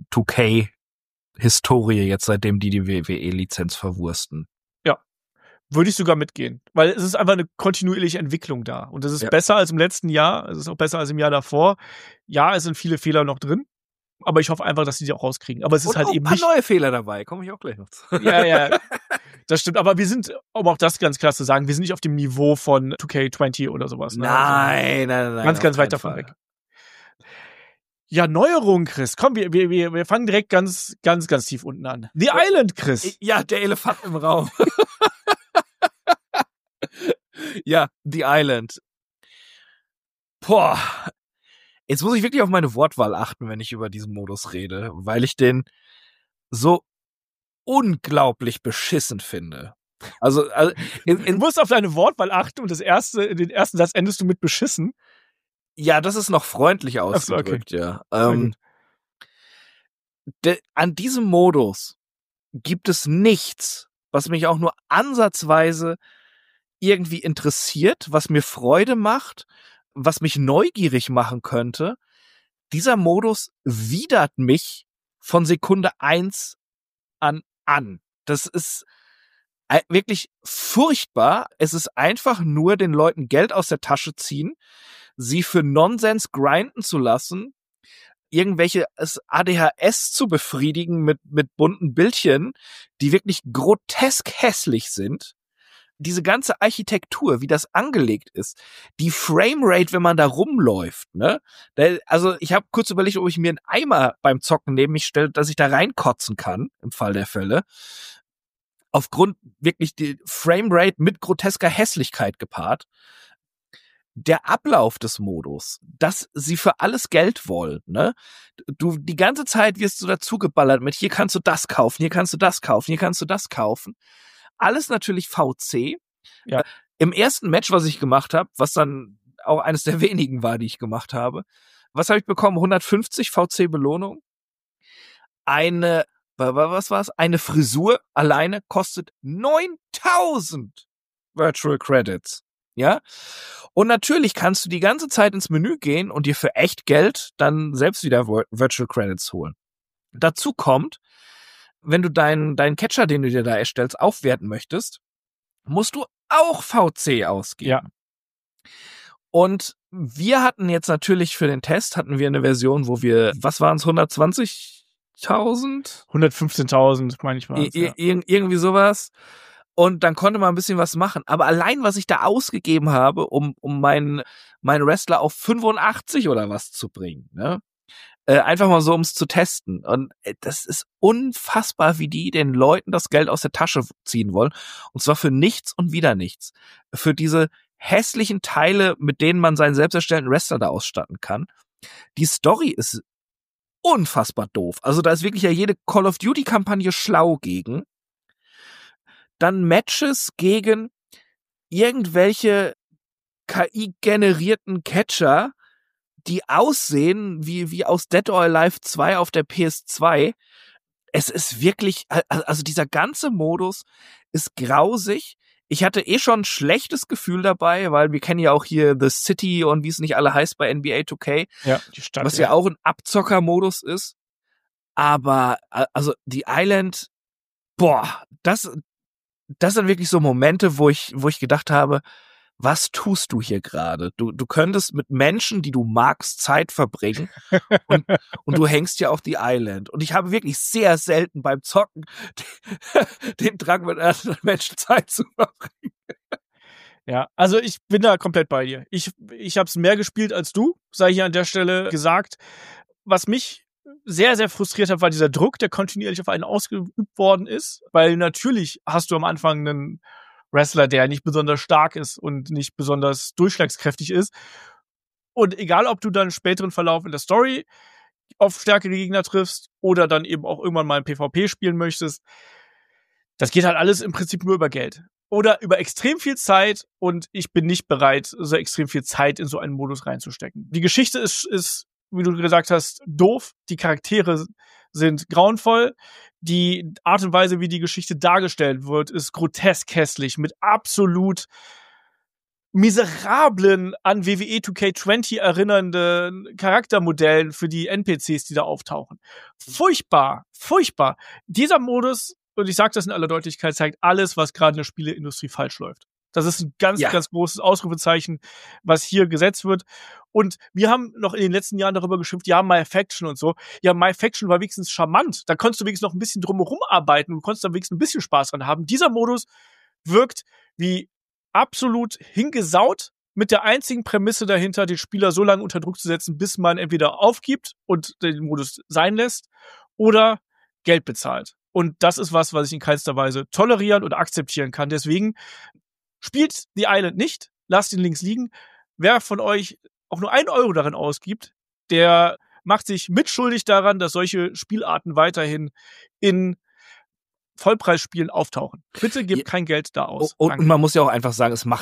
2K-Historie jetzt, seitdem die WWE-Lizenz verwursten. Ja, würde ich sogar mitgehen. Weil es ist einfach eine kontinuierliche Entwicklung da. Und es ist besser als im letzten Jahr. Es ist auch besser als im Jahr davor. Ja, es sind viele Fehler noch drin. Aber ich hoffe einfach, dass sie die auch rauskriegen. Aber es ist halt eben nicht. Ein paar neue Fehler dabei, komme ich auch gleich noch zu. Ja. Das stimmt, aber wir sind, um auch das ganz klar zu sagen, wir sind nicht auf dem Niveau von 2K20 oder sowas. Ne? Nein. Ganz weit davon weg. Ja, Neuerungen, Chris. Komm, wir fangen direkt ganz tief unten an. The Island, Chris. Ja, der Elefant im Raum. Ja, The Island. Boah. Jetzt muss ich wirklich auf meine Wortwahl achten, wenn ich über diesen Modus rede, weil ich den so unglaublich beschissen finde. Also du musst auf deine Wortwahl achten und den ersten Satz endest du mit beschissen. Ja, das ist noch freundlich ausgedrückt, ja. An diesem Modus gibt es nichts, was mich auch nur ansatzweise irgendwie interessiert, was mir Freude macht, was mich neugierig machen könnte, dieser Modus widert mich von Sekunde 1 an. Das ist wirklich furchtbar. Es ist einfach nur den Leuten Geld aus der Tasche ziehen, sie für Nonsens grinden zu lassen, irgendwelche ADHS zu befriedigen mit bunten Bildchen, die wirklich grotesk hässlich sind. Diese ganze Architektur, wie das angelegt ist, die Framerate, wenn man da rumläuft, ne? Also ich habe kurz überlegt, ob ich mir einen Eimer beim Zocken neben mich stelle, dass ich da reinkotzen kann, im Fall der Fälle. Aufgrund wirklich die Framerate mit grotesker Hässlichkeit gepaart. Der Ablauf des Modus, dass sie für alles Geld wollen, ne? Du, die ganze Zeit wirst du dazu geballert mit, hier kannst du das kaufen, hier kannst du das kaufen, hier kannst du das kaufen. Alles natürlich VC. Ja. Im ersten Match, was ich gemacht habe, was dann auch eines der wenigen war, die ich gemacht habe, was habe ich bekommen? 150 VC-Belohnung. Was war's? Eine Frisur alleine kostet 9000 Virtual Credits. Ja? Und natürlich kannst du die ganze Zeit ins Menü gehen und dir für echt Geld dann selbst wieder Virtual Credits holen. Dazu kommt, wenn du deinen Catcher, den du dir da erstellst, aufwerten möchtest, musst du auch VC ausgeben. Ja. Und wir hatten jetzt natürlich für den Test, hatten wir eine Version, wo wir, was waren es, 120.000? 115.000, meine ich mal. Irgendwie sowas. Und dann konnte man ein bisschen was machen. Aber allein, was ich da ausgegeben habe, um meinen Wrestler auf 85 oder was zu bringen, ne? Einfach mal so, um es zu testen. Und das ist unfassbar, wie die den Leuten das Geld aus der Tasche ziehen wollen. Und zwar für nichts und wieder nichts. Für diese hässlichen Teile, mit denen man seinen selbst erstellten Wrestler da ausstatten kann. Die Story ist unfassbar doof. Also da ist wirklich ja jede Call of Duty-Kampagne schlau gegen. Dann Matches gegen irgendwelche KI-generierten Catcher, die aussehen wie aus Dead or Alive 2 auf der PS2. Es ist wirklich, also dieser ganze Modus ist grausig. Ich hatte schon ein schlechtes Gefühl dabei, weil wir kennen ja auch hier The City und wie es nicht alle heißt bei NBA 2K. Ja, die Stadt. Was ja auch ein Abzocker-Modus ist. Aber, also die Island, boah, das sind wirklich so Momente, wo ich gedacht habe, was tust du hier gerade? Du könntest mit Menschen, die du magst, Zeit verbringen und du hängst ja auf die Island. Und ich habe wirklich sehr selten beim Zocken den Drang, mit anderen Menschen Zeit zu verbringen. Ja, also ich bin da komplett bei dir. Ich habe es mehr gespielt als du, sei hier an der Stelle gesagt. Was mich sehr, sehr frustriert hat, war dieser Druck, der kontinuierlich auf einen ausgeübt worden ist. Weil natürlich hast du am Anfang einen Wrestler, der nicht besonders stark ist und nicht besonders durchschlagskräftig ist. Und egal, ob du dann im späteren Verlauf in der Story auf stärkere Gegner triffst oder dann eben auch irgendwann mal ein PvP spielen möchtest, das geht halt alles im Prinzip nur über Geld. Oder über extrem viel Zeit, und ich bin nicht bereit, so extrem viel Zeit in so einen Modus reinzustecken. Die Geschichte ist, wie du gesagt hast, doof. Die Charaktere sind grauenvoll. Die Art und Weise, wie die Geschichte dargestellt wird, ist grotesk hässlich, mit absolut miserablen, an WWE 2K20 erinnernden Charaktermodellen für die NPCs, die da auftauchen. Furchtbar, furchtbar. Dieser Modus, und ich sage das in aller Deutlichkeit, zeigt alles, was gerade in der Spieleindustrie falsch läuft. Das ist ein ganz großes Ausrufezeichen, was hier gesetzt wird. Und wir haben noch in den letzten Jahren darüber geschimpft, ja, My Faction und so. Ja, My Faction war wenigstens charmant. Da konntest du wenigstens noch ein bisschen drumherum arbeiten und konntest da wenigstens ein bisschen Spaß dran haben. Dieser Modus wirkt wie absolut hingesaut, mit der einzigen Prämisse dahinter, den Spieler so lange unter Druck zu setzen, bis man entweder aufgibt und den Modus sein lässt oder Geld bezahlt. Und das ist was ich in keinster Weise tolerieren oder akzeptieren kann. Deswegen spielt The Island nicht, lasst den Links liegen. Wer von euch auch nur 1 Euro darin ausgibt, der macht sich mitschuldig daran, dass solche Spielarten weiterhin in Vollpreisspielen auftauchen. Bitte gebt kein Geld da aus. Und man muss ja auch einfach sagen, es macht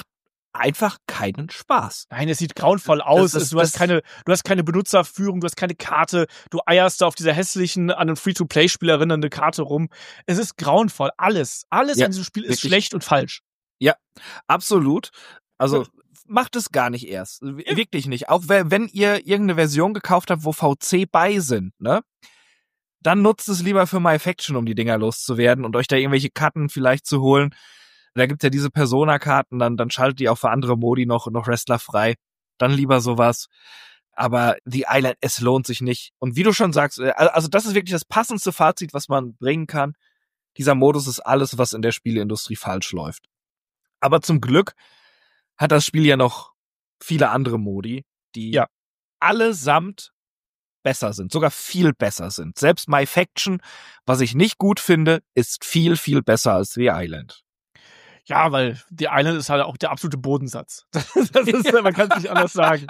einfach keinen Spaß. Nein, es sieht grauenvoll aus. Du hast keine Benutzerführung, du hast keine Karte, du eierst da auf dieser hässlichen, an ein Free-to-Play-Spiel erinnernde Karte rum. Es ist grauenvoll. Alles ja, an diesem Spiel ist schlecht und falsch. Ja, absolut. Also macht es gar nicht erst. Wirklich nicht. Auch wenn ihr irgendeine Version gekauft habt, wo VC bei sind, ne? Dann nutzt es lieber für MyFaction, um die Dinger loszuwerden und euch da irgendwelche Karten vielleicht zu holen. Da gibt's ja diese Persona-Karten, dann schaltet ihr auch für andere Modi noch Wrestler frei. Dann lieber sowas. Aber The Island, es lohnt sich nicht. Und wie du schon sagst, also das ist wirklich das passendste Fazit, was man bringen kann. Dieser Modus ist alles, was in der Spieleindustrie falsch läuft. Aber zum Glück hat das Spiel ja noch viele andere Modi, die allesamt besser sind, sogar viel besser sind. Selbst MyFaction, was ich nicht gut finde, ist viel, viel besser als The Island. Ja, weil The Island ist halt auch der absolute Bodensatz. Man kann es nicht anders sagen.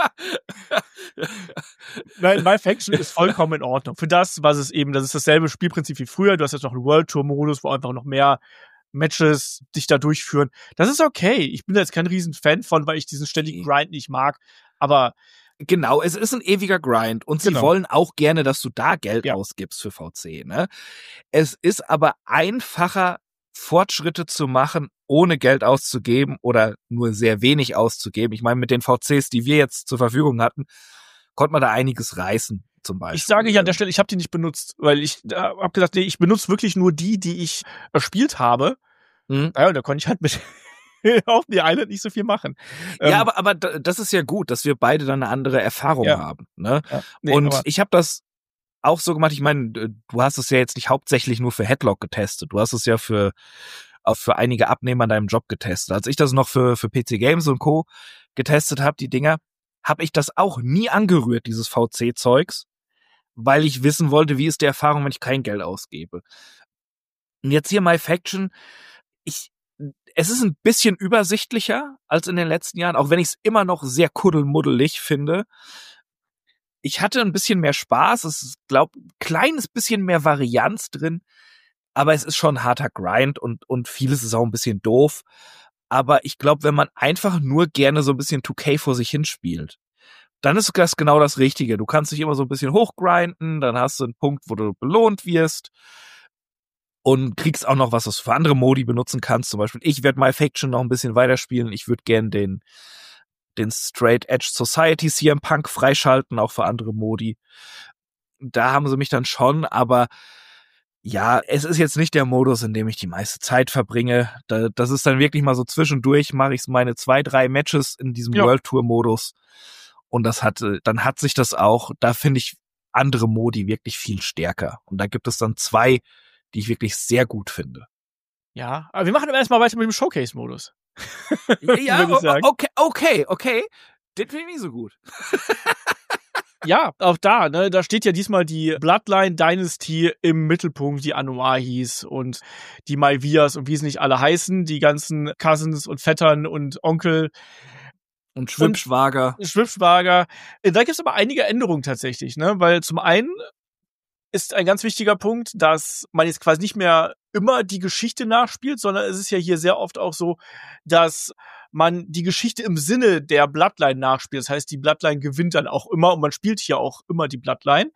Nein, MyFaction ist vollkommen in Ordnung. Für das, was es eben, das ist dasselbe Spielprinzip wie früher. Du hast jetzt noch einen World Tour Modus, wo einfach noch mehr Matches dich da durchführen. Das ist okay. Ich bin da jetzt kein riesen Fan von, weil ich diesen ständigen Grind nicht mag. Aber genau, es ist ein ewiger Grind und sie wollen auch gerne, dass du da Geld ausgibst für VC, ne? Es ist aber einfacher, Fortschritte zu machen, ohne Geld auszugeben oder nur sehr wenig auszugeben. Ich meine, mit den VCs, die wir jetzt zur Verfügung hatten, konnte man da einiges reißen, zum Beispiel. Ich sage hier an der Stelle, ich habe die nicht benutzt, weil ich habe gesagt, nee, ich benutze wirklich nur die ich erspielt habe. Ja, und da konnte ich halt mit auf The Island nicht so viel machen. Ja, aber das ist ja gut, dass wir beide dann eine andere Erfahrung haben. Ne? Ja, nee, und ich habe das auch so gemacht, ich meine, du hast es ja jetzt nicht hauptsächlich nur für Headlock getestet, du hast es ja auch für einige Abnehmer in deinem Job getestet. Als ich das noch für PC Games und Co. getestet habe, die Dinger, habe ich das auch nie angerührt, dieses VC-Zeugs, weil ich wissen wollte, wie ist die Erfahrung, wenn ich kein Geld ausgebe. Und jetzt hier MyFaction, es ist ein bisschen übersichtlicher als in den letzten Jahren, auch wenn ich es immer noch sehr kuddelmuddelig finde. Ich hatte ein bisschen mehr Spaß, es ist, ein kleines bisschen mehr Varianz drin, aber es ist schon ein harter Grind und vieles ist auch ein bisschen doof. Aber ich glaube, wenn man einfach nur gerne so ein bisschen 2K vor sich hinspielt, dann ist das genau das Richtige. Du kannst dich immer so ein bisschen hochgrinden, dann hast du einen Punkt, wo du belohnt wirst und kriegst auch noch was du für andere Modi benutzen kannst. Zum Beispiel, ich werde MyFaction noch ein bisschen weiterspielen. Ich würde gern den Straight Edge Society CM Punk freischalten, auch für andere Modi. Da haben sie mich dann schon, aber ja, es ist jetzt nicht der Modus, in dem ich die meiste Zeit verbringe. Das ist dann wirklich mal so zwischendurch, mache ich meine 2-3 Matches in diesem World Tour Modus und dann hat sich das auch, da finde ich andere Modi wirklich viel stärker. Und da gibt es dann 2, die ich wirklich sehr gut finde. Ja, aber wir machen erstmal weiter mit dem Showcase-Modus. Ja, okay. Den finde ich nicht so gut. Ja, auch da steht ja diesmal die Bloodline Dynasty im Mittelpunkt, die Anoahis und die Malvias und wie sie nicht alle heißen, die ganzen Cousins und Vettern und Onkel. Und Schwippschwager. Da gibt es aber einige Änderungen tatsächlich, ne? Weil zum einen ist ein ganz wichtiger Punkt, dass man jetzt quasi nicht mehr immer die Geschichte nachspielt, sondern es ist ja hier sehr oft auch so, dass man die Geschichte im Sinne der Bloodline nachspielt. Das heißt, die Bloodline gewinnt dann auch immer und man spielt hier auch immer die Bloodline.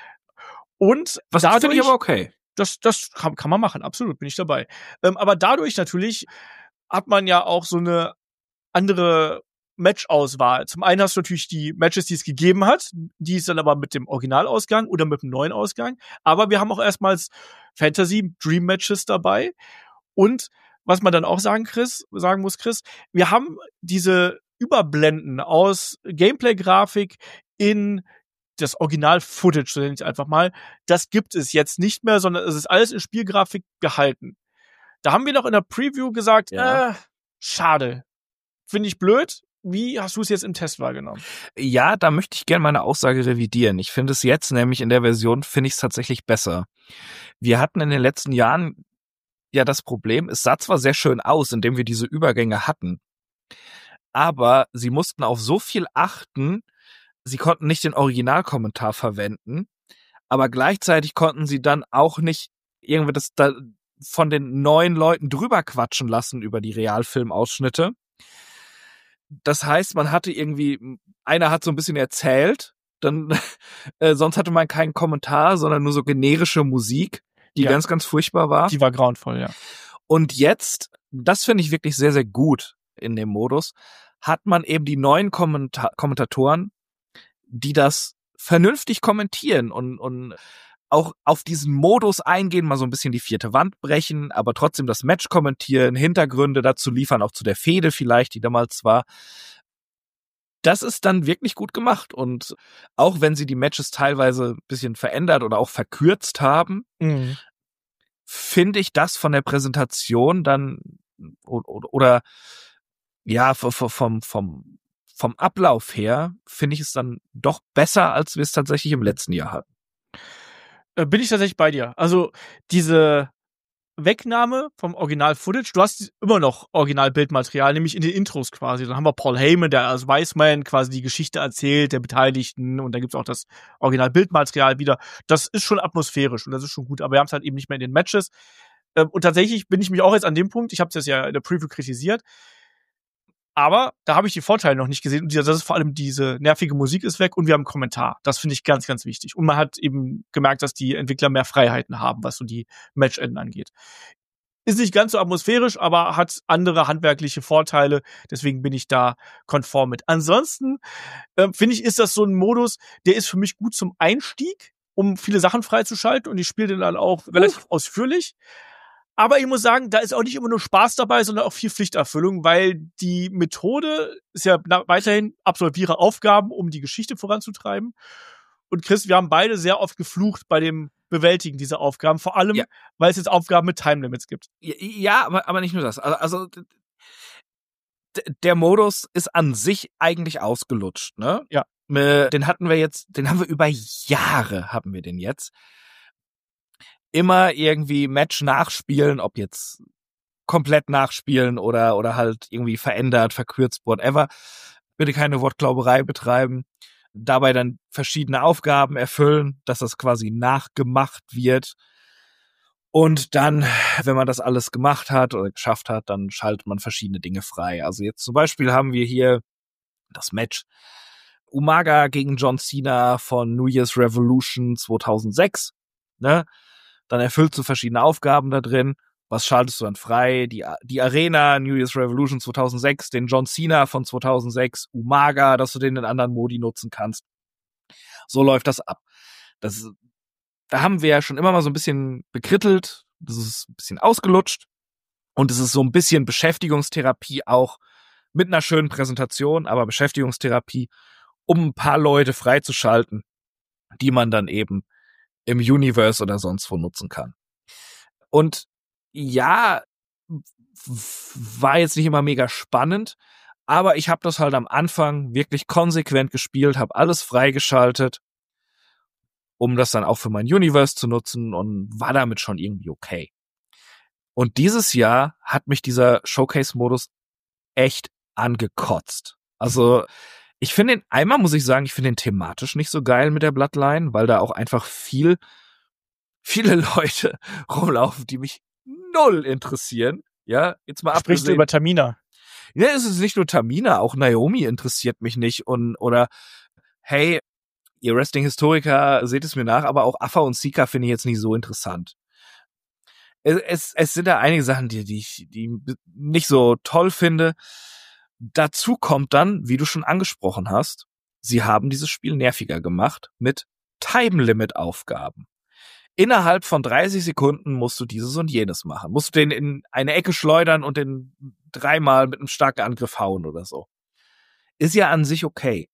Und was finde ich aber okay. Das kann man machen, absolut, bin ich dabei. Aber dadurch natürlich hat man ja auch so eine andere Match-Auswahl. Zum einen hast du natürlich die Matches, die es gegeben hat, die ist dann aber mit dem Originalausgang oder mit dem neuen Ausgang. Aber wir haben auch erstmals Fantasy-Dream-Matches dabei. Und was man dann auch sagen muss, Chris, wir haben diese Überblenden aus Gameplay-Grafik in das Original-Footage, so nenne ich es einfach mal. Das gibt es jetzt nicht mehr, sondern es ist alles in Spielgrafik gehalten. Da haben wir noch in der Preview gesagt, schade. Finde ich blöd. Wie hast du es jetzt im Test wahrgenommen? Ja, da möchte ich gerne meine Aussage revidieren. Ich finde es jetzt nämlich in der Version, finde ich es tatsächlich besser. Wir hatten in den letzten Jahren ja das Problem, es sah zwar sehr schön aus, indem wir diese Übergänge hatten, aber sie mussten auf so viel achten, sie konnten nicht den Originalkommentar verwenden, aber gleichzeitig konnten sie dann auch nicht irgendwie das da von den neuen Leuten drüber quatschen lassen über die Realfilmausschnitte. Das heißt, man hatte irgendwie, einer hat so ein bisschen erzählt, dann sonst hatte man keinen Kommentar, sondern nur so generische Musik, die ganz, ganz furchtbar war. Die war grauenvoll, ja. Und jetzt, das finde ich wirklich sehr, sehr gut in dem Modus, hat man eben die neuen Kommentatoren, die das vernünftig kommentieren und auch auf diesen Modus eingehen, mal so ein bisschen die vierte Wand brechen, aber trotzdem das Match kommentieren, Hintergründe dazu liefern, auch zu der Fehde vielleicht, die damals war. Das ist dann wirklich gut gemacht. Und auch wenn sie die Matches teilweise ein bisschen verändert oder auch verkürzt haben, finde ich das von der Präsentation dann oder ja, vom Ablauf her finde ich es dann doch besser, als wir es tatsächlich im letzten Jahr hatten. Bin ich tatsächlich bei dir. Also diese Wegnahme vom Original-Footage, du hast immer noch Original-Bildmaterial, nämlich in den Intros quasi. Dann haben wir Paul Heyman, der als Wiseman quasi die Geschichte erzählt, der Beteiligten, und da gibt's auch das Original-Bildmaterial wieder. Das ist schon atmosphärisch und das ist schon gut, aber wir haben es halt eben nicht mehr in den Matches. Und tatsächlich bin ich mich auch jetzt an dem Punkt, ich habe es jetzt ja in der Preview kritisiert, aber da habe ich die Vorteile noch nicht gesehen. Und das ist vor allem diese nervige Musik ist weg und wir haben einen Kommentar. Das finde ich ganz, ganz wichtig. Und man hat eben gemerkt, dass die Entwickler mehr Freiheiten haben, was so die Matchenden angeht. Ist nicht ganz so atmosphärisch, aber hat andere handwerkliche Vorteile. Deswegen bin ich da konform mit. Ansonsten finde ich, ist das so ein Modus, der ist für mich gut zum Einstieg, um viele Sachen freizuschalten. Und ich spiele den dann auch relativ ausführlich. Aber ich muss sagen, da ist auch nicht immer nur Spaß dabei, sondern auch viel Pflichterfüllung, weil die Methode ist ja weiterhin absolviere Aufgaben, um die Geschichte voranzutreiben. Und Chris, wir haben beide sehr oft geflucht bei dem Bewältigen dieser Aufgaben, vor allem, weil es jetzt Aufgaben mit Timelimits gibt. Ja, aber nicht nur das. Also der Modus ist an sich eigentlich ausgelutscht, ne? Ja. Den haben wir über Jahre, haben wir den jetzt. Immer irgendwie Match nachspielen, ob jetzt komplett nachspielen oder halt irgendwie verändert, verkürzt, whatever. Bitte keine Wortklauberei betreiben. Dabei dann verschiedene Aufgaben erfüllen, dass das quasi nachgemacht wird. Und dann, wenn man das alles gemacht hat oder geschafft hat, dann schaltet man verschiedene Dinge frei. Also jetzt zum Beispiel haben wir hier das Match Umaga gegen John Cena von New Year's Revolution 2006, ne? Dann erfüllst du verschiedene Aufgaben da drin. Was schaltest du dann frei? Die Arena, New Year's Revolution 2006, den John Cena von 2006, Umaga, dass du den in anderen Modi nutzen kannst. So läuft das ab. Da haben wir ja schon immer mal so ein bisschen bekrittelt. Das ist ein bisschen ausgelutscht. Und es ist so ein bisschen Beschäftigungstherapie auch mit einer schönen Präsentation, aber Beschäftigungstherapie, um ein paar Leute freizuschalten, die man dann eben im Universe oder sonst wo nutzen kann. Und ja, war jetzt nicht immer mega spannend, aber ich habe das halt am Anfang wirklich konsequent gespielt, habe alles freigeschaltet, um das dann auch für mein Universe zu nutzen und war damit schon irgendwie okay. Und dieses Jahr hat mich dieser Showcase-Modus echt angekotzt. Also ich finde einmal muss ich sagen, ich finde den thematisch nicht so geil mit der Bloodline, weil da auch einfach viele Leute rumlaufen, die mich null interessieren. Ja, jetzt mal abgesehen. Sprichst du über Tamina? Ja, es ist nicht nur Tamina, auch Naomi interessiert mich nicht oder hey, ihr Wrestling-Historiker, seht es mir nach, aber auch Afa und Sika finde ich jetzt nicht so interessant. Es sind da einige Sachen, die ich nicht so toll finde. Dazu kommt dann, wie du schon angesprochen hast, sie haben dieses Spiel nerviger gemacht mit Time-Limit-Aufgaben. Innerhalb von 30 Sekunden musst du dieses und jenes machen. Musst du den in eine Ecke schleudern und den 3-mal mit einem starken Angriff hauen oder so. Ist ja an sich okay.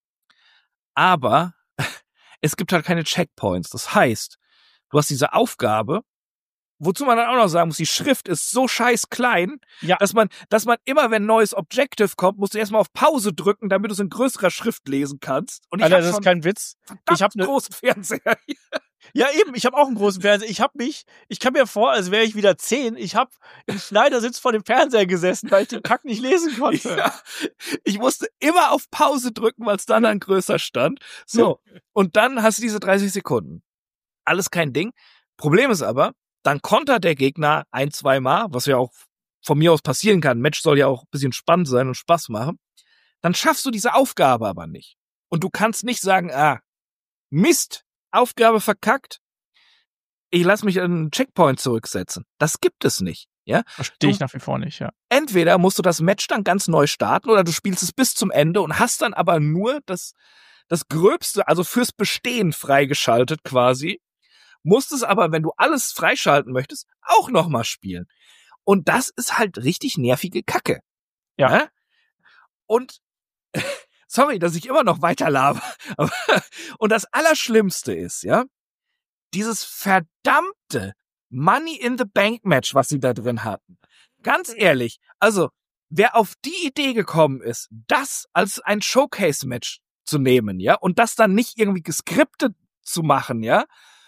Aber es gibt halt keine Checkpoints. Das heißt, du hast diese Aufgabe, wozu man dann auch noch sagen muss, die Schrift ist so scheiß klein, dass man immer, wenn ein neues Objective kommt, musst du erstmal auf Pause drücken, damit du es in größerer Schrift lesen kannst. Und Alter, das ist kein Witz. Ich habe einen großen Fernseher hier. Ja, eben, ich habe auch einen großen Fernseher. Ich kam mir vor, als wäre ich wieder 10. Ich habe im Schneidersitz vor dem Fernseher gesessen, weil ich den Kack nicht lesen konnte. Ja, ich musste immer auf Pause drücken, weil es dann größer stand. So, und dann hast du diese 30 Sekunden. Alles kein Ding. Problem ist aber, dann kontert der Gegner 1-2 Mal, was ja auch von mir aus passieren kann. Match soll ja auch ein bisschen spannend sein und Spaß machen. dann schaffst du diese Aufgabe aber nicht. Und du kannst nicht sagen, Mist, Aufgabe verkackt, ich lass mich an einen Checkpoint zurücksetzen. Das gibt es nicht. Ja? Verstehe ich nach wie vor nicht, ja. Entweder musst du das Match dann ganz neu starten oder du spielst es bis zum Ende und hast dann aber nur das Gröbste, also fürs Bestehen freigeschaltet quasi, musst es aber, wenn du alles freischalten möchtest, auch nochmal spielen. Und das ist halt richtig nervige Kacke. Ja. Ja? Und sorry, dass ich immer noch weiter laber. Und das Allerschlimmste ist, ja, dieses verdammte Money in the Bank Match, was sie da drin hatten. Ganz ehrlich, also wer auf die Idee gekommen ist, das als ein Showcase-Match zu nehmen, ja, und das dann nicht irgendwie geskriptet zu machen, ja,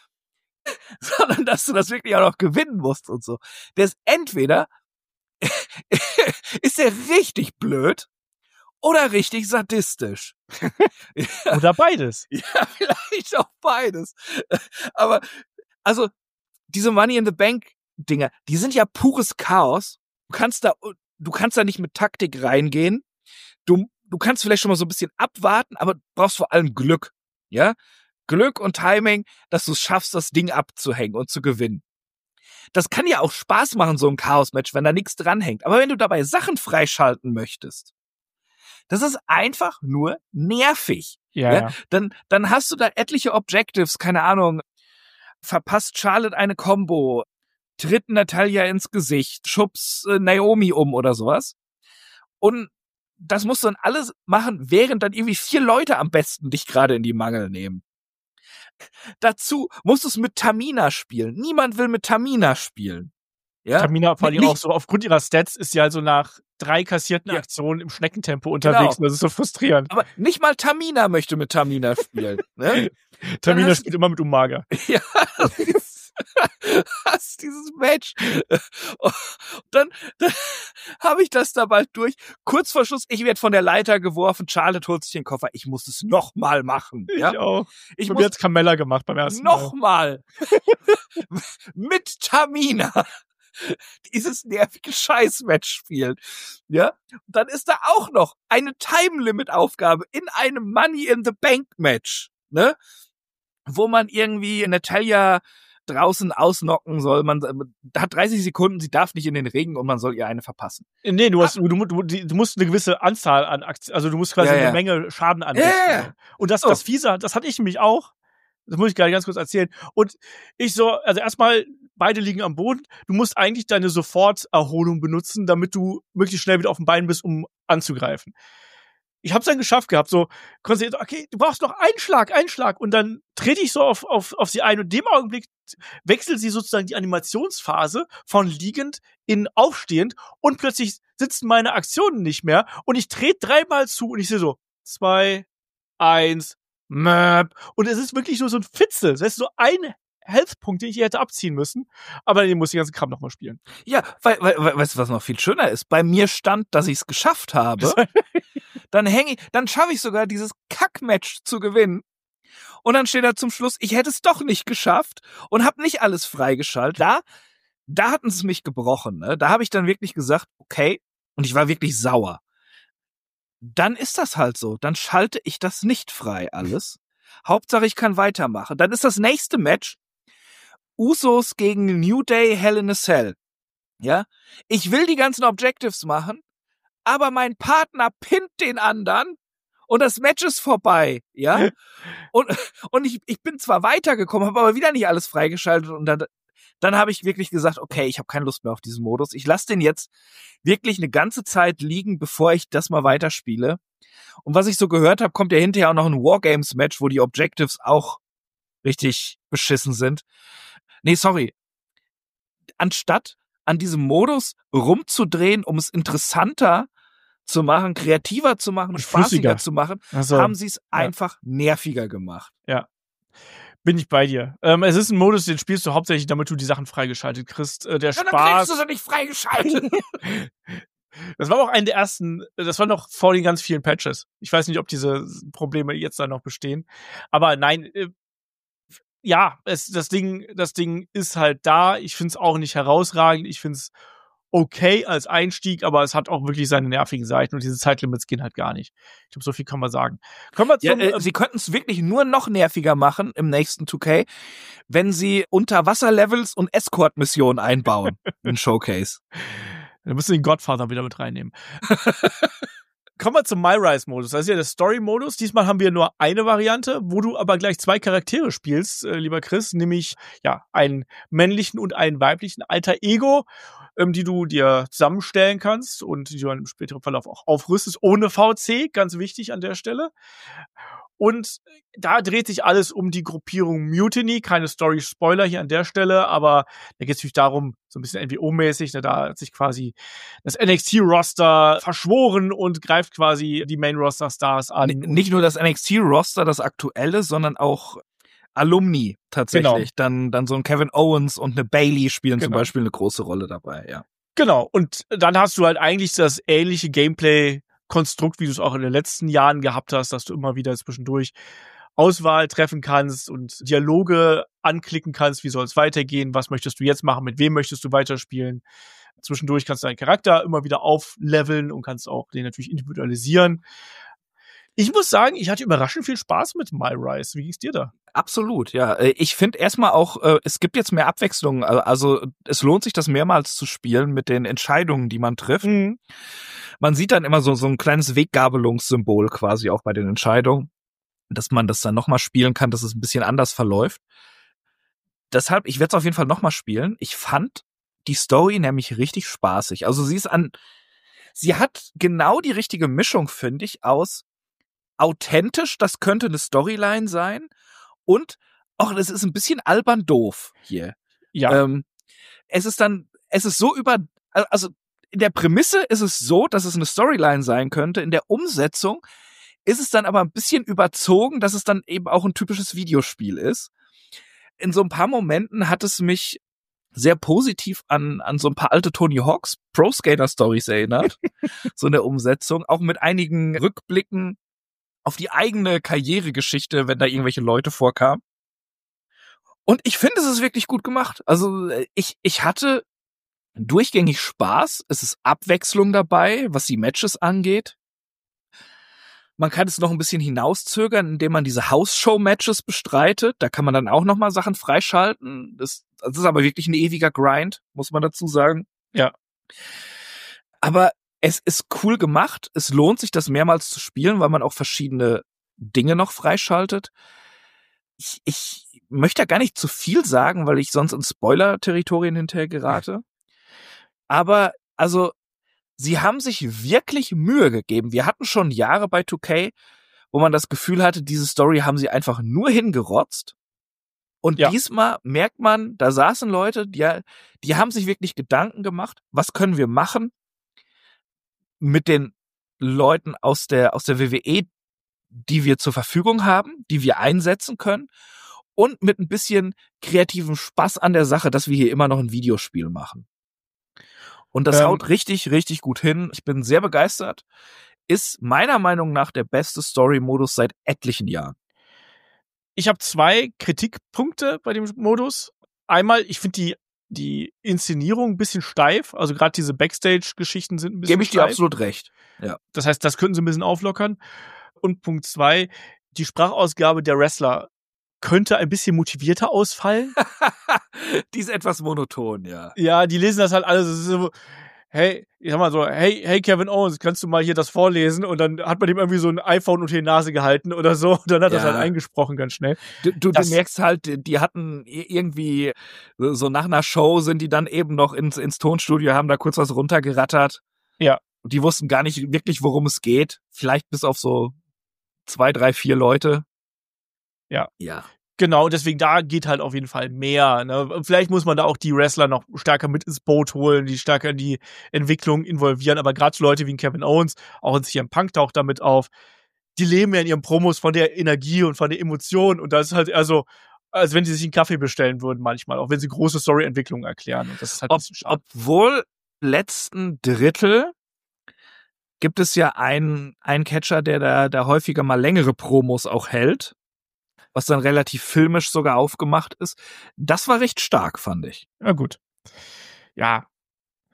sondern dass du das wirklich auch noch gewinnen musst und so. Der ist entweder ist er richtig blöd oder richtig sadistisch. Oder beides. Ja, vielleicht auch beides. Aber, also, diese Money in the Bank Dinger, die sind ja pures Chaos. Du kannst da nicht mit Taktik reingehen. Du kannst vielleicht schon mal so ein bisschen abwarten, aber brauchst vor allem Glück. Ja? Glück und Timing, dass du es schaffst, das Ding abzuhängen und zu gewinnen. Das kann ja auch Spaß machen, so ein Chaos-Match, wenn da nichts dranhängt. Aber wenn du dabei Sachen freischalten möchtest, das ist einfach nur nervig. Ja. Dann hast du da etliche Objectives, keine Ahnung, verpasst Charlotte eine Combo, tritt Natalya ins Gesicht, schubst Naomi um oder sowas. Und das musst du dann alles machen, während dann irgendwie 4 Leute am besten dich gerade in die Mangel nehmen. Dazu musst du es mit Tamina spielen. Niemand will mit Tamina spielen. Ja? Tamina vor allem auch so aufgrund ihrer Stats ist sie also nach 3 kassierten Aktionen im Schneckentempo unterwegs. Genau. Das ist so frustrierend. Aber nicht mal Tamina möchte mit Tamina spielen. Ne? Tamina spielt immer mit Umaga. Ja, hast dieses Match. Dann habe ich das da bald durch. Kurz vor Schluss, ich werde von der Leiter geworfen, Charlotte holt sich den Koffer. Ich muss es nochmal machen. Ja? Ich auch. Ich muss jetzt Carmella gemacht beim ersten Mal. Nochmal. Mit Tamina. Dieses nervige Scheißmatch spielen. Ja? Und dann ist da auch noch eine Time-Limit-Aufgabe in einem Money-in-the-Bank-Match. Ne? Wo man irgendwie Natalya draußen ausnocken soll. Man hat 30 Sekunden, sie darf nicht in den Ring und man soll ihr eine verpassen. Nee, du musst eine gewisse Anzahl an Aktien, also du musst quasi eine Menge Schaden anrichten. Ja. Und das Fiese, das hatte ich nämlich auch. Das muss ich gerade ganz kurz erzählen. Und also erstmal, beide liegen am Boden. Du musst eigentlich deine Soforterholung benutzen, damit du möglichst schnell wieder auf den Beinen bist, um anzugreifen. Ich hab's dann geschafft gehabt, so, okay, du brauchst noch einen Schlag, und dann trete ich so auf sie ein und in dem Augenblick wechselt sie sozusagen die Animationsphase von liegend in aufstehend und plötzlich sitzen meine Aktionen nicht mehr und ich trete 3-mal zu und ich sehe so, 2, 1, Möp. Und es ist wirklich nur so ein Fitzel, das heißt so ein Health-Punkt, den ich hier hätte abziehen müssen, aber den muss ich den ganzen Kram nochmal spielen. Ja, weil, weißt du, was noch viel schöner ist? Bei mir stand, dass ich es geschafft habe. Dann schaffe ich sogar dieses Kack-Match zu gewinnen. Und dann steht da zum Schluss, ich hätte es doch nicht geschafft und habe nicht alles freigeschaltet. Da hatten sie mich gebrochen. Ne? Da habe ich dann wirklich gesagt, okay, und ich war wirklich sauer. Dann ist das halt so. Dann schalte ich das nicht frei alles. Hauptsache, ich kann weitermachen. Dann ist das nächste Match Usos gegen New Day Hell in a Cell. Ja? Ich will die ganzen Objectives machen, aber mein Partner pinnt den anderen und das Match ist vorbei, ja? Und ich bin zwar weitergekommen, habe aber wieder nicht alles freigeschaltet und dann habe ich wirklich gesagt, okay, ich habe keine Lust mehr auf diesen Modus. Ich lasse den jetzt wirklich eine ganze Zeit liegen, bevor ich das mal weiterspiele. Und was ich so gehört habe, kommt ja hinterher auch noch ein Wargames-Match, wo die Objectives auch richtig beschissen sind. Nee, sorry. Anstatt an diesem Modus rumzudrehen, um es interessanter zu machen, kreativer zu machen, spaßiger zu machen, haben sie es einfach nerviger gemacht. Ja. Bin ich bei dir. Es ist ein Modus, den spielst du hauptsächlich, damit du die Sachen freigeschaltet kriegst. Der Spaß. Dann kriegst du sie nicht freigeschaltet. Das war auch einer der ersten, das war noch vor den ganz vielen Patches. Ich weiß nicht, ob diese Probleme jetzt da noch bestehen. Aber nein, ja, das Ding ist halt da. Ich find's auch nicht herausragend. Ich find's okay als Einstieg, aber es hat auch wirklich seine nervigen Seiten und diese Zeitlimits gehen halt gar nicht. Ich glaube, so viel kann man sagen. Kommen wir zum... sie könnten es wirklich nur noch nerviger machen im nächsten 2K, wenn sie Unterwasser-Levels und Escort-Missionen einbauen in Showcase. Dann müssen wir den Godfather wieder mit reinnehmen. Kommen wir zum MyRise-Modus. Das ist ja der Story-Modus. Diesmal haben wir nur eine Variante, wo du aber gleich 2 Charaktere spielst, lieber Chris, nämlich ja einen männlichen und einen weiblichen Alter Ego, die du dir zusammenstellen kannst und die du im späteren Verlauf auch aufrüstest, ohne VC, ganz wichtig an der Stelle. Und da dreht sich alles um die Gruppierung Mutiny. Keine Story-Spoiler hier an der Stelle, aber da geht es natürlich darum, so ein bisschen NWO-mäßig, ne, da hat sich quasi das NXT-Roster verschworen und greift quasi die Main-Roster-Stars an. Nicht nur das NXT-Roster, das aktuelle, sondern auch Alumni tatsächlich. Genau. Dann so ein Kevin Owens und eine Bayley spielen zum Genau. Beispiel eine große Rolle dabei, ja. Genau, und dann hast du halt eigentlich das ähnliche Gameplay-Konstrukt, wie du es auch in den letzten Jahren gehabt hast, dass du immer wieder zwischendurch Auswahl treffen kannst und Dialoge anklicken kannst, wie soll es weitergehen, was möchtest du jetzt machen, mit wem möchtest du weiterspielen. Zwischendurch kannst du deinen Charakter immer wieder aufleveln und kannst auch den natürlich individualisieren. Ich muss sagen, ich hatte überraschend viel Spaß mit MyRise. Wie ging's dir da? Absolut, ja. Ich finde erstmal auch, es gibt jetzt mehr Abwechslung. Also es lohnt sich, das mehrmals zu spielen mit den Entscheidungen, die man trifft. Mhm. Man sieht dann immer so ein kleines Weggabelungssymbol quasi auch bei den Entscheidungen, dass man das dann nochmal spielen kann, dass es ein bisschen anders verläuft. Deshalb, ich werde es auf jeden Fall nochmal spielen. Ich fand die Story nämlich richtig spaßig. Also sie hat genau die richtige Mischung, finde ich, aus authentisch, das könnte eine Storyline sein, und auch das ist ein bisschen albern doof hier. Ja. Es ist so also in der Prämisse ist es so, dass es eine Storyline sein könnte. In der Umsetzung ist es dann aber ein bisschen überzogen, dass es dann eben auch ein typisches Videospiel ist. In so ein paar Momenten hat es mich sehr positiv an so ein paar alte Tony Hawk's Pro Skater Stories erinnert. So in der Umsetzung, auch mit einigen Rückblicken auf die eigene Karrieregeschichte, wenn da irgendwelche Leute vorkamen. Und ich finde, es ist wirklich gut gemacht. Also ich hatte durchgängig Spaß. Es ist Abwechslung dabei, was die Matches angeht. Man kann es noch ein bisschen hinauszögern, indem man diese House-Show-Matches bestreitet. Da kann man dann auch noch mal Sachen freischalten. Das ist aber wirklich ein ewiger Grind, muss man dazu sagen. Ja. Aber es ist cool gemacht. Es lohnt sich, das mehrmals zu spielen, weil man auch verschiedene Dinge noch freischaltet. Ich möchte ja gar nicht zu viel sagen, weil ich sonst in Spoiler-Territorien hinterher gerate. Aber, also, sie haben sich wirklich Mühe gegeben. Wir hatten schon Jahre bei 2K, wo man das Gefühl hatte, diese Story haben sie einfach nur hingerotzt. Und diesmal merkt man, da saßen Leute, die haben sich wirklich Gedanken gemacht, was können wir machen mit den Leuten aus der WWE, die wir zur Verfügung haben, die wir einsetzen können, und mit ein bisschen kreativem Spaß an der Sache, dass wir hier immer noch ein Videospiel machen. Und das haut richtig, richtig gut hin. Ich bin sehr begeistert. Ist meiner Meinung nach der beste Story-Modus seit etlichen Jahren. Ich habe 2 Kritikpunkte bei dem Modus. Einmal, ich finde die Inszenierung ein bisschen steif. Also gerade diese Backstage-Geschichten sind ein bisschen steif. Gebe ich dir absolut recht. Ja. Das heißt, das könnten sie ein bisschen auflockern. Und Punkt 2, die Sprachausgabe der Wrestler könnte ein bisschen motivierter ausfallen. Die ist etwas monoton, ja. Ja, die lesen das halt alles. Das ist so, hey, ich sag mal so, hey Kevin Owens, kannst du mal hier das vorlesen? Und dann hat man dem irgendwie so ein iPhone unter die Nase gehalten oder so. Und dann hat das halt eingesprochen ganz schnell. Du merkst halt, die hatten irgendwie so nach einer Show sind die dann eben noch ins Tonstudio, haben da kurz was runtergerattert. Ja. Und die wussten gar nicht wirklich, worum es geht. Vielleicht bis auf so 2, 3, 4 Leute. Ja. Ja. Genau, deswegen da geht halt auf jeden Fall mehr. Ne? Vielleicht muss man da auch die Wrestler noch stärker mit ins Boot holen, die stärker in die Entwicklung involvieren. Aber gerade so Leute wie Kevin Owens, auch in CM Punk taucht damit auf, die leben ja in ihren Promos von der Energie und von der Emotion. Und das ist halt eher so, als wenn sie sich einen Kaffee bestellen würden manchmal, auch wenn sie große Story-Entwicklungen erklären. Und das ist halt ein bisschen schade. Obwohl letzten Drittel gibt es ja einen Catcher, der da häufiger mal längere Promos auch hält, was dann relativ filmisch sogar aufgemacht ist. Das war recht stark, fand ich. Ja, gut. Ja.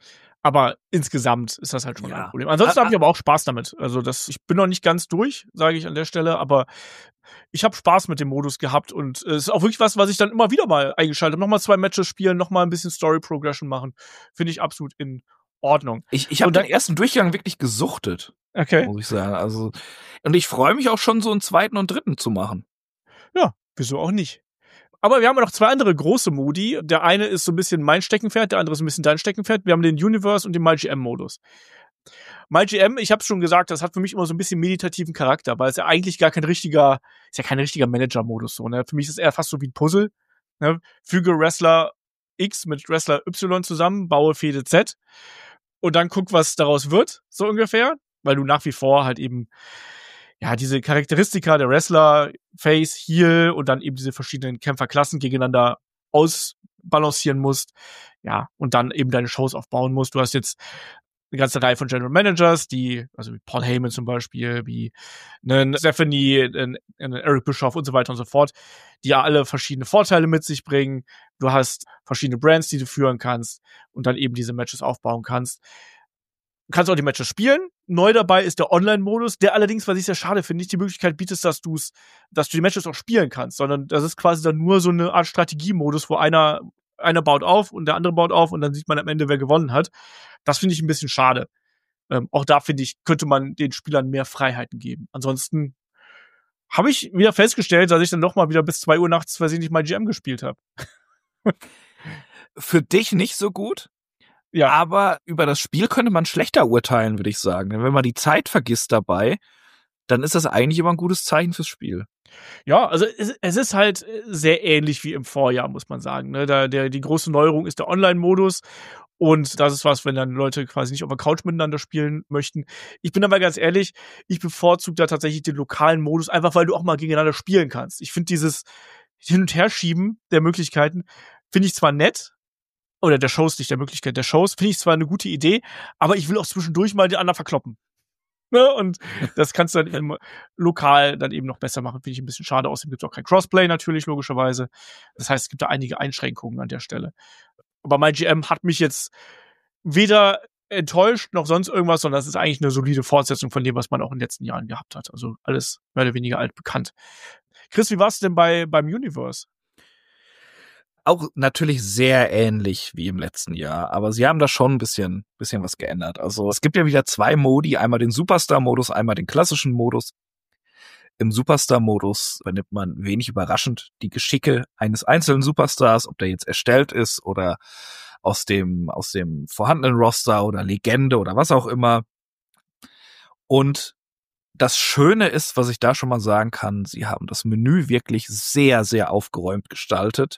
Aber insgesamt ist das halt schon Ja. ein Problem. Ansonsten habe ich aber auch Spaß damit. Also ich bin noch nicht ganz durch, sage ich an der Stelle, aber ich habe Spaß mit dem Modus gehabt und es ist auch wirklich was ich dann immer wieder mal eingeschaltet habe. Nochmal 2 Matches spielen, nochmal ein bisschen Story Progression machen. Finde ich absolut in Ordnung. Ich habe den ersten Durchgang wirklich gesuchtet, Okay. muss ich sagen. Also, und ich freue mich auch schon, so einen zweiten und dritten zu machen. Ja, wieso auch nicht? Aber wir haben noch 2 andere große Modi. Der eine ist so ein bisschen mein Steckenpferd, der andere ist ein bisschen dein Steckenpferd. Wir haben den Universe und den MyGM-Modus. MyGM, ich habe schon gesagt, das hat für mich immer so ein bisschen meditativen Charakter, weil es ja eigentlich gar kein richtiger Manager-Modus so, ne? Für mich ist es eher fast so wie ein Puzzle, ne? Füge Wrestler X mit Wrestler Y zusammen, baue Fehde Z und dann guck, was daraus wird, so ungefähr, weil du nach wie vor halt eben diese Charakteristika der Wrestler, Face, Heel und dann eben diese verschiedenen Kämpferklassen gegeneinander ausbalancieren musst. Ja, und dann eben deine Shows aufbauen musst. Du hast jetzt eine ganze Reihe von General Managers, also wie Paul Heyman zum Beispiel, wie einen Stephanie, einen Eric Bischoff und so weiter und so fort, die ja alle verschiedene Vorteile mit sich bringen. Du hast verschiedene Brands, die du führen kannst und dann eben diese Matches aufbauen kannst. Du kannst auch die Matches spielen. Neu dabei ist der Online-Modus, der allerdings, was ich sehr schade finde, nicht die Möglichkeit bietet, dass du die Matches auch spielen kannst, sondern das ist quasi dann nur so eine Art Strategiemodus, wo einer baut auf und der andere baut auf und dann sieht man am Ende, wer gewonnen hat. Das finde ich ein bisschen schade. Auch da, finde ich, könnte man den Spielern mehr Freiheiten geben. Ansonsten habe ich wieder festgestellt, dass ich dann noch mal wieder bis 2 Uhr nachts versehentlich mal GM gespielt habe. Für dich nicht so gut? Ja. Aber über das Spiel könnte man schlechter urteilen, würde ich sagen. Denn wenn man die Zeit vergisst dabei, dann ist das eigentlich immer ein gutes Zeichen fürs Spiel. Ja, also es ist halt sehr ähnlich wie im Vorjahr, muss man sagen. Ne? Die große Neuerung ist der Online-Modus. Und das ist was, wenn dann Leute quasi nicht auf der Couch miteinander spielen möchten. Ich bin aber ganz ehrlich, ich bevorzuge da tatsächlich den lokalen Modus, einfach weil du auch mal gegeneinander spielen kannst. Ich finde dieses Hin- und Herschieben der Möglichkeiten, finde ich zwar nett, oder der Shows, nicht der Möglichkeit der Shows, finde ich zwar eine gute Idee, aber ich will auch zwischendurch mal den anderen verkloppen. Ne? Und das kannst du dann eben lokal dann eben noch besser machen, finde ich ein bisschen schade. Außerdem gibt es auch kein Crossplay natürlich, logischerweise. Das heißt, es gibt da einige Einschränkungen an der Stelle. Aber MyGM hat mich jetzt weder enttäuscht noch sonst irgendwas, sondern das ist eigentlich eine solide Fortsetzung von dem, was man auch in den letzten Jahren gehabt hat. Also alles mehr oder weniger altbekannt. Chris, wie war es denn beim Universe? Auch natürlich sehr ähnlich wie im letzten Jahr, aber sie haben da schon ein bisschen was geändert. Also es gibt ja wieder 2 Modi, einmal den Superstar-Modus, einmal den klassischen Modus. Im Superstar-Modus übernimmt man wenig überraschend die Geschicke eines einzelnen Superstars, ob der jetzt erstellt ist oder aus dem vorhandenen Roster oder Legende oder was auch immer. Und das Schöne ist, was ich da schon mal sagen kann, sie haben das Menü wirklich sehr, sehr aufgeräumt gestaltet.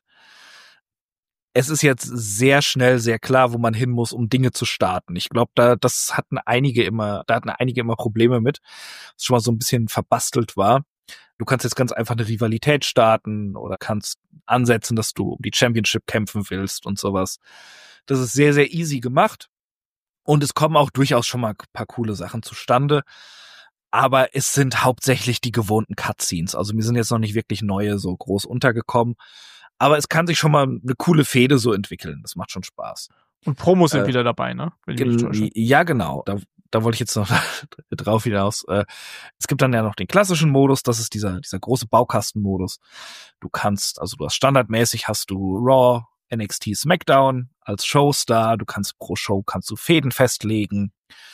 Es ist jetzt sehr schnell, sehr klar, wo man hin muss, um Dinge zu starten. Ich glaube, da hatten einige immer Probleme mit, was schon mal so ein bisschen verbastelt war. Du kannst jetzt ganz einfach eine Rivalität starten oder kannst ansetzen, dass du um die Championship kämpfen willst und sowas. Das ist sehr, sehr easy gemacht. Und es kommen auch durchaus schon mal ein paar coole Sachen zustande. Aber es sind hauptsächlich die gewohnten Cutscenes. Also mir sind jetzt noch nicht wirklich neue so groß untergekommen. Aber es kann sich schon mal eine coole Fehde so entwickeln. Das macht schon Spaß. Und Promos sind wieder dabei, ne? Wenn ich mich nicht täusche. Ja, genau. Da wollte ich jetzt noch drauf hinaus. Es gibt dann ja noch den klassischen Modus. Das ist dieser große Baukastenmodus. Du hast standardmäßig hast du Raw, NXT, SmackDown als Showstar. Du kannst pro Show Fäden festlegen.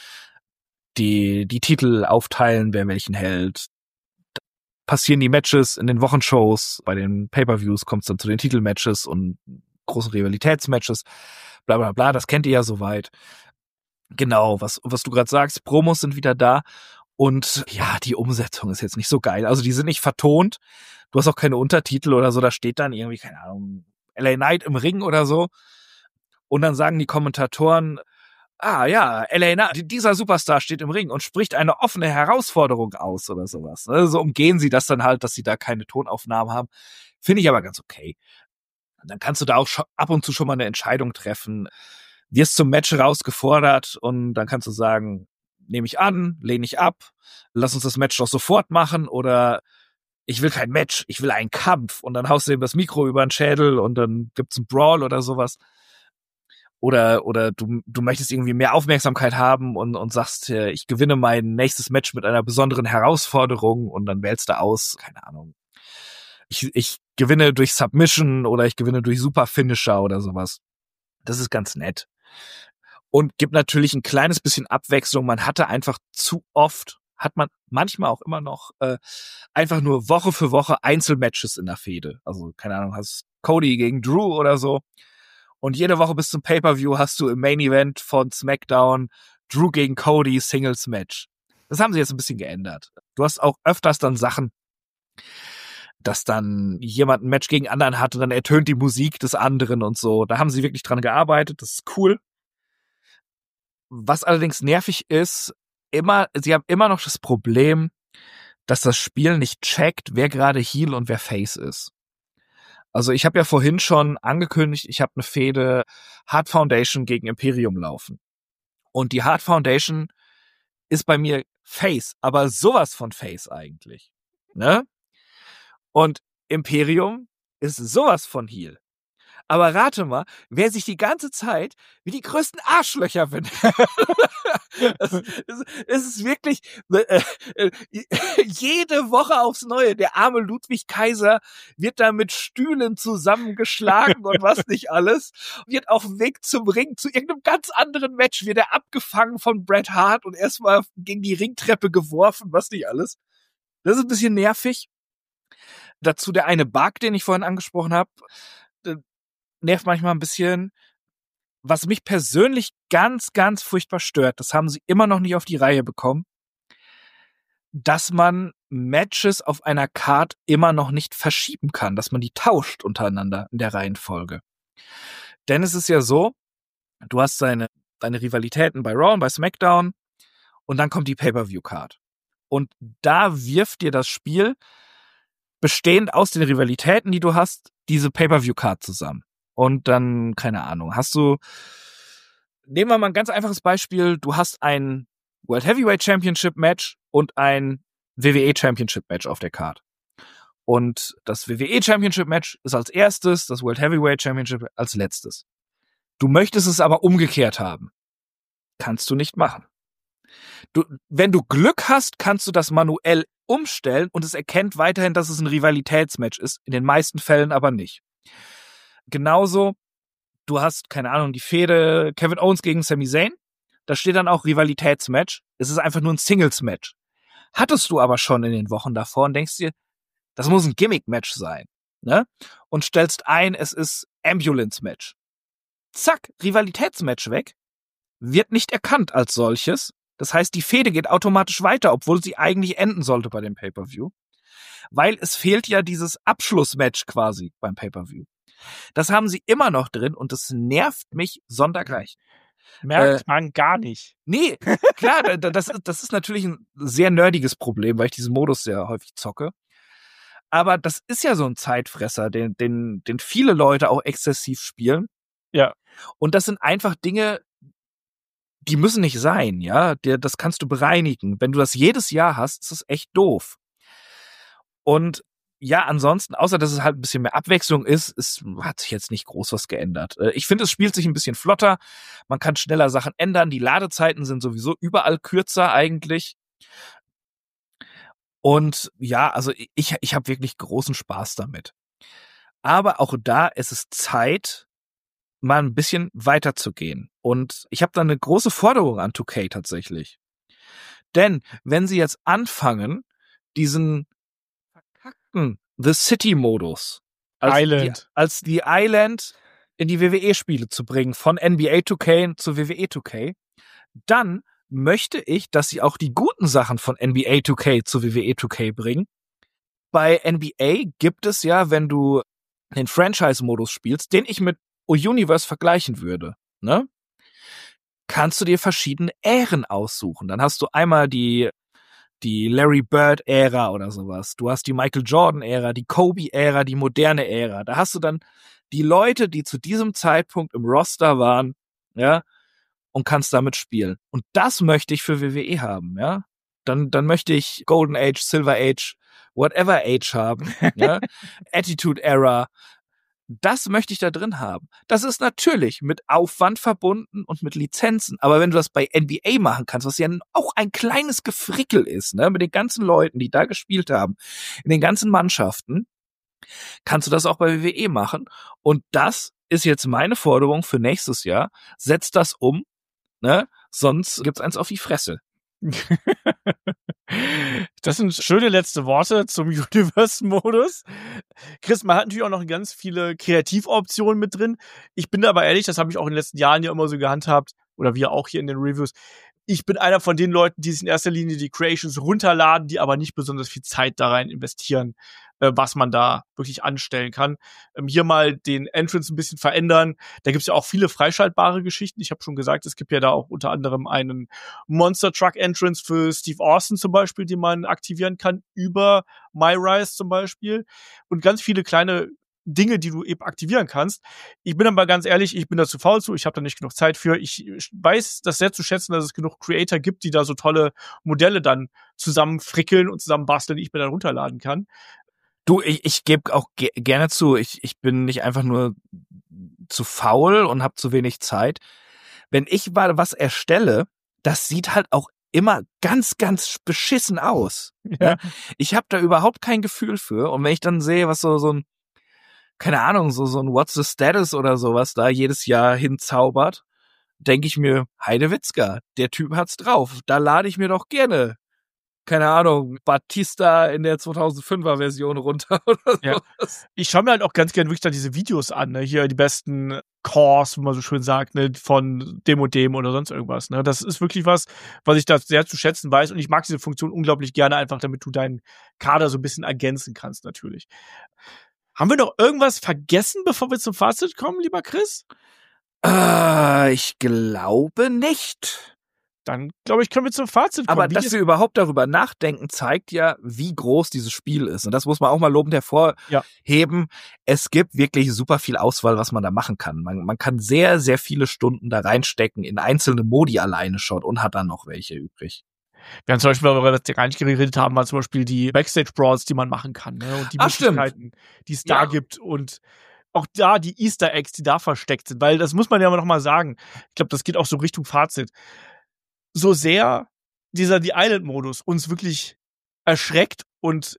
Die Titel aufteilen, wer welchen hält. Passieren die Matches in den Wochenshows, bei den Pay-Per-Views kommt es dann zu den Titelmatches und großen Rivalitätsmatches, bla bla bla, das kennt ihr ja soweit. Genau, was du gerade sagst, Promos sind wieder da und ja, die Umsetzung ist jetzt nicht so geil. Also die sind nicht vertont, du hast auch keine Untertitel oder so, da steht dann irgendwie, keine Ahnung, LA Knight im Ring oder so und dann sagen die Kommentatoren, ja, LA Knight, dieser Superstar steht im Ring und spricht eine offene Herausforderung aus oder sowas. Also umgehen sie das dann halt, dass sie da keine Tonaufnahmen haben. Finde ich aber ganz okay. Und dann kannst du da auch ab und zu schon mal eine Entscheidung treffen. Wirst zum Match rausgefordert und dann kannst du sagen, nehme ich an, lehne ich ab, lass uns das Match doch sofort machen oder ich will kein Match, ich will einen Kampf und dann haust du ihm das Mikro über den Schädel und dann gibt's einen Brawl oder sowas. Oder du möchtest irgendwie mehr Aufmerksamkeit haben und sagst, ich gewinne mein nächstes Match mit einer besonderen Herausforderung und dann wählst du aus, keine Ahnung. Ich gewinne durch Submission oder ich gewinne durch Super Finisher oder sowas. Das ist ganz nett. Und gibt natürlich ein kleines bisschen Abwechslung. Man hatte einfach zu oft, hat man manchmal auch immer noch einfach nur Woche für Woche Einzelmatches in der Fehde. Also, keine Ahnung, hast Cody gegen Drew oder so. Und jede Woche bis zum Pay-Per-View hast du im Main Event von SmackDown Drew gegen Cody Singles Match. Das haben sie jetzt ein bisschen geändert. Du hast auch öfters dann Sachen, dass dann jemand ein Match gegen anderen hat und dann ertönt die Musik des anderen und so. Da haben sie wirklich dran gearbeitet. Das ist cool. Was allerdings nervig ist, sie haben immer noch das Problem, dass das Spiel nicht checkt, wer gerade Heel und wer Face ist. Also ich habe ja vorhin schon angekündigt, ich habe eine Fehde Hart Foundation gegen Imperium laufen. Und die Hart Foundation ist bei mir Face, aber sowas von Face eigentlich. Ne? Und Imperium ist sowas von Heel. Aber rate mal, wer sich die ganze Zeit wie die größten Arschlöcher findet. Es ist wirklich jede Woche aufs Neue. Der arme Ludwig Kaiser wird da mit Stühlen zusammengeschlagen und was nicht alles. Wird auf dem Weg zum Ring zu irgendeinem ganz anderen Match, wird er abgefangen von Bret Hart und erstmal gegen die Ringtreppe geworfen, was nicht alles. Das ist ein bisschen nervig. Dazu der eine Bug, den ich vorhin angesprochen habe. Nervt manchmal ein bisschen. Was mich persönlich ganz, ganz furchtbar stört, das haben sie immer noch nicht auf die Reihe bekommen, dass man Matches auf einer Card immer noch nicht verschieben kann, dass man die tauscht untereinander in der Reihenfolge. Denn es ist ja so, du hast deine Rivalitäten bei Raw und bei SmackDown und dann kommt die Pay-Per-View-Card. Und da wirft dir das Spiel, bestehend aus den Rivalitäten, die du hast, diese Pay-Per-View-Card zusammen. Und dann, keine Ahnung, nehmen wir mal ein ganz einfaches Beispiel, du hast ein World Heavyweight Championship Match und ein WWE Championship Match auf der Card. Und das WWE Championship Match ist als erstes, das World Heavyweight Championship als letztes. Du möchtest es aber umgekehrt haben. Kannst du nicht machen. Wenn du Glück hast, kannst du das manuell umstellen und es erkennt weiterhin, dass es ein Rivalitätsmatch ist, in den meisten Fällen aber nicht. Genauso, du hast, keine Ahnung, die Fehde Kevin Owens gegen Sami Zayn. Da steht dann auch Rivalitätsmatch. Es ist einfach nur ein Singles-Match. Hattest du aber schon in den Wochen davor und denkst dir, das muss ein Gimmick-Match sein, ne? Und stellst ein, es ist Ambulance-Match. Zack, Rivalitätsmatch weg. Wird nicht erkannt als solches. Das heißt, die Fehde geht automatisch weiter, obwohl sie eigentlich enden sollte bei dem Pay-Per-View. Weil es fehlt ja dieses Abschlussmatch quasi beim Pay-Per-View. Das haben sie immer noch drin und das nervt mich sondergleich. Merkt man gar nicht. Nee, klar, das ist natürlich ein sehr nerdiges Problem, weil ich diesen Modus sehr häufig zocke. Aber das ist ja so ein Zeitfresser, den viele Leute auch exzessiv spielen. Ja. Und das sind einfach Dinge, die müssen nicht sein, ja. Das kannst du bereinigen. Wenn du das jedes Jahr hast, ist das echt doof. Und ja, ansonsten, außer dass es halt ein bisschen mehr Abwechslung ist, hat sich jetzt nicht groß was geändert. Ich finde, es spielt sich ein bisschen flotter. Man kann schneller Sachen ändern. Die Ladezeiten sind sowieso überall kürzer eigentlich. Und ja, also ich habe wirklich großen Spaß damit. Aber auch da ist es Zeit, mal ein bisschen weiterzugehen. Und ich habe da eine große Forderung an 2K tatsächlich. Denn wenn sie jetzt anfangen, diesen verkackten The City-Modus als die Island in die WWE-Spiele zu bringen, von NBA 2K zu WWE 2K, dann möchte ich, dass sie auch die guten Sachen von NBA 2K zu WWE 2K bringen. Bei NBA gibt es ja, wenn du den Franchise-Modus spielst, den ich mit Universe vergleichen würde, ne? Kannst du dir verschiedene Ähren aussuchen. Dann hast du einmal die Larry Bird-Ära oder sowas. Du hast die Michael Jordan-Ära, die Kobe-Ära, die moderne Ära. Da hast du dann die Leute, die zu diesem Zeitpunkt im Roster waren, ja, und kannst damit spielen. Und das möchte ich für WWE haben, ja. Dann möchte ich Golden Age, Silver Age, whatever Age haben, ja. Attitude Era. Das möchte ich da drin haben. Das ist natürlich mit Aufwand verbunden und mit Lizenzen. Aber wenn du das bei NBA machen kannst, was ja auch ein kleines Gefrickel ist, ne, mit den ganzen Leuten, die da gespielt haben, in den ganzen Mannschaften, kannst du das auch bei WWE machen. Und das ist jetzt meine Forderung für nächstes Jahr. Setz das um, ne? Sonst gibt's eins auf die Fresse. Das sind schöne letzte Worte zum Universe-Modus. Chris, man hat natürlich auch noch ganz viele Kreativoptionen mit drin. Ich bin aber ehrlich, das habe ich auch in den letzten Jahren ja immer so gehandhabt, oder wir auch hier in den Reviews. Ich bin einer von den Leuten, die sich in erster Linie die Creations runterladen, die aber nicht besonders viel Zeit da rein investieren, was man da wirklich anstellen kann. Hier mal den Entrance ein bisschen verändern. Da gibt's ja auch viele freischaltbare Geschichten. Ich habe schon gesagt, es gibt ja da auch unter anderem einen Monster Truck Entrance für Steve Austin zum Beispiel, den man aktivieren kann, über MyRise zum Beispiel. Und ganz viele kleine Dinge, die du eben aktivieren kannst. Ich bin aber ganz ehrlich, ich bin da zu faul zu, ich habe da nicht genug Zeit für. Ich weiß das sehr zu schätzen, dass es genug Creator gibt, die da so tolle Modelle dann zusammenfrickeln und zusammenbasteln, die ich mir dann runterladen kann. Du, ich gebe auch gerne zu, ich bin nicht einfach nur zu faul und habe zu wenig Zeit. Wenn ich mal was erstelle, das sieht halt auch immer ganz, ganz beschissen aus. Ja. Ich habe da überhaupt kein Gefühl für. Und wenn ich dann sehe, was so ein, keine Ahnung, so ein What's the Status oder sowas da jedes Jahr hinzaubert, denke ich mir, Heidewitzka, der Typ hat's drauf. Da lade ich mir doch gerne, keine Ahnung, Batista in der 2005er Version runter oder Ja. sowas. Ich schaue mir halt auch ganz gerne wirklich dann diese Videos an, ne? Hier die besten Cores, wie man so schön sagt, ne? Von dem und dem oder sonst irgendwas. Ne? Das ist wirklich was ich da sehr zu schätzen weiß. Und ich mag diese Funktion unglaublich gerne, einfach damit du deinen Kader so ein bisschen ergänzen kannst, natürlich. Haben wir noch irgendwas vergessen, bevor wir zum Fazit kommen, lieber Chris? Ich glaube nicht. Dann, glaube ich, können wir zum Fazit kommen. Aber dass wir überhaupt darüber nachdenken, zeigt ja, wie groß dieses Spiel ist. Und das muss man auch mal lobend hervorheben. Es gibt wirklich super viel Auswahl, was man da machen kann. Man kann sehr, sehr viele Stunden da reinstecken in einzelne Modi alleine schon und hat dann noch welche übrig. Wir haben zum Beispiel, weil wir das gar nicht geredet haben, mal zum Beispiel die Backstage-Brawls, die man machen kann, ne? Und die Möglichkeiten, die es da gibt und auch da die Easter Eggs, die da versteckt sind, weil das muss man ja noch mal sagen. Ich glaube, das geht auch so Richtung Fazit. So sehr dieser The Island-Modus uns wirklich erschreckt und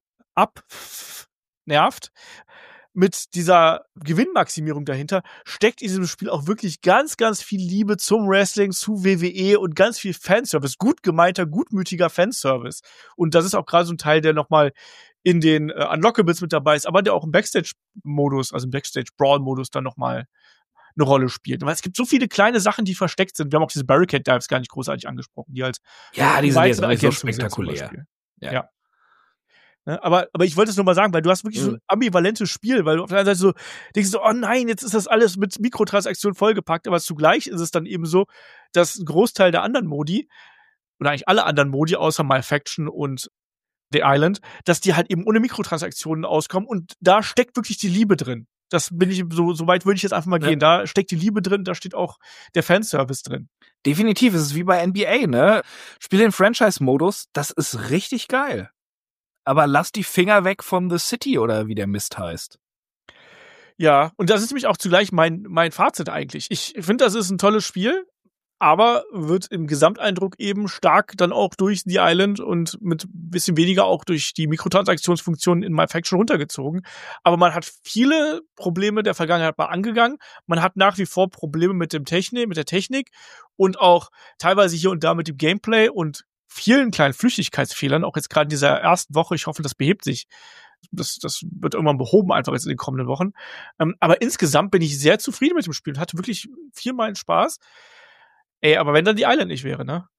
abnervt, mit dieser Gewinnmaximierung dahinter steckt in diesem Spiel auch wirklich ganz, ganz viel Liebe zum Wrestling, zu WWE und ganz viel Fanservice. Gut gemeinter, gutmütiger Fanservice. Und das ist auch gerade so ein Teil, der nochmal in den Unlockables mit dabei ist, aber der auch im Backstage-Modus, also im Backstage-Brawl-Modus dann nochmal eine Rolle spielt. Weil es gibt so viele kleine Sachen, die versteckt sind. Wir haben auch diese Barricade Dives gar nicht großartig angesprochen, die halt die sind jetzt weitere so Ergänzung spektakulär. sind. Ja. Ne, aber ich wollte es nur mal sagen, weil du hast wirklich so ein ambivalentes Spiel, weil du auf der einen Seite so denkst so, oh nein, jetzt ist das alles mit Mikrotransaktionen vollgepackt, aber zugleich ist es dann eben so, dass ein Großteil der anderen Modi, oder eigentlich alle anderen Modi, außer My Faction und The Island, dass die halt eben ohne Mikrotransaktionen auskommen und da steckt wirklich die Liebe drin. Das bin ich, so weit würde ich jetzt einfach mal gehen. Da steckt die Liebe drin, da steht auch der Fanservice drin. Definitiv, es ist wie bei NBA, ne? Spiel den Franchise-Modus, das ist richtig geil. Aber lass die Finger weg von The City oder wie der Mist heißt. Ja, und das ist nämlich auch zugleich mein Fazit eigentlich. Ich finde, das ist ein tolles Spiel, aber wird im Gesamteindruck eben stark dann auch durch The Island und mit ein bisschen weniger auch durch die Mikrotransaktionsfunktionen in My Faction runtergezogen. Aber man hat viele Probleme der Vergangenheit mal angegangen. Man hat nach wie vor Probleme mit der Technik und auch teilweise hier und da mit dem Gameplay und vielen kleinen Flüchtigkeitsfehlern, auch jetzt gerade in dieser ersten Woche. Ich hoffe, das behebt sich. Das wird irgendwann behoben, einfach jetzt in den kommenden Wochen. Aber insgesamt bin ich sehr zufrieden mit dem Spiel und hatte wirklich viel meinen Spaß. Ey, aber wenn dann die Island nicht wäre, ne?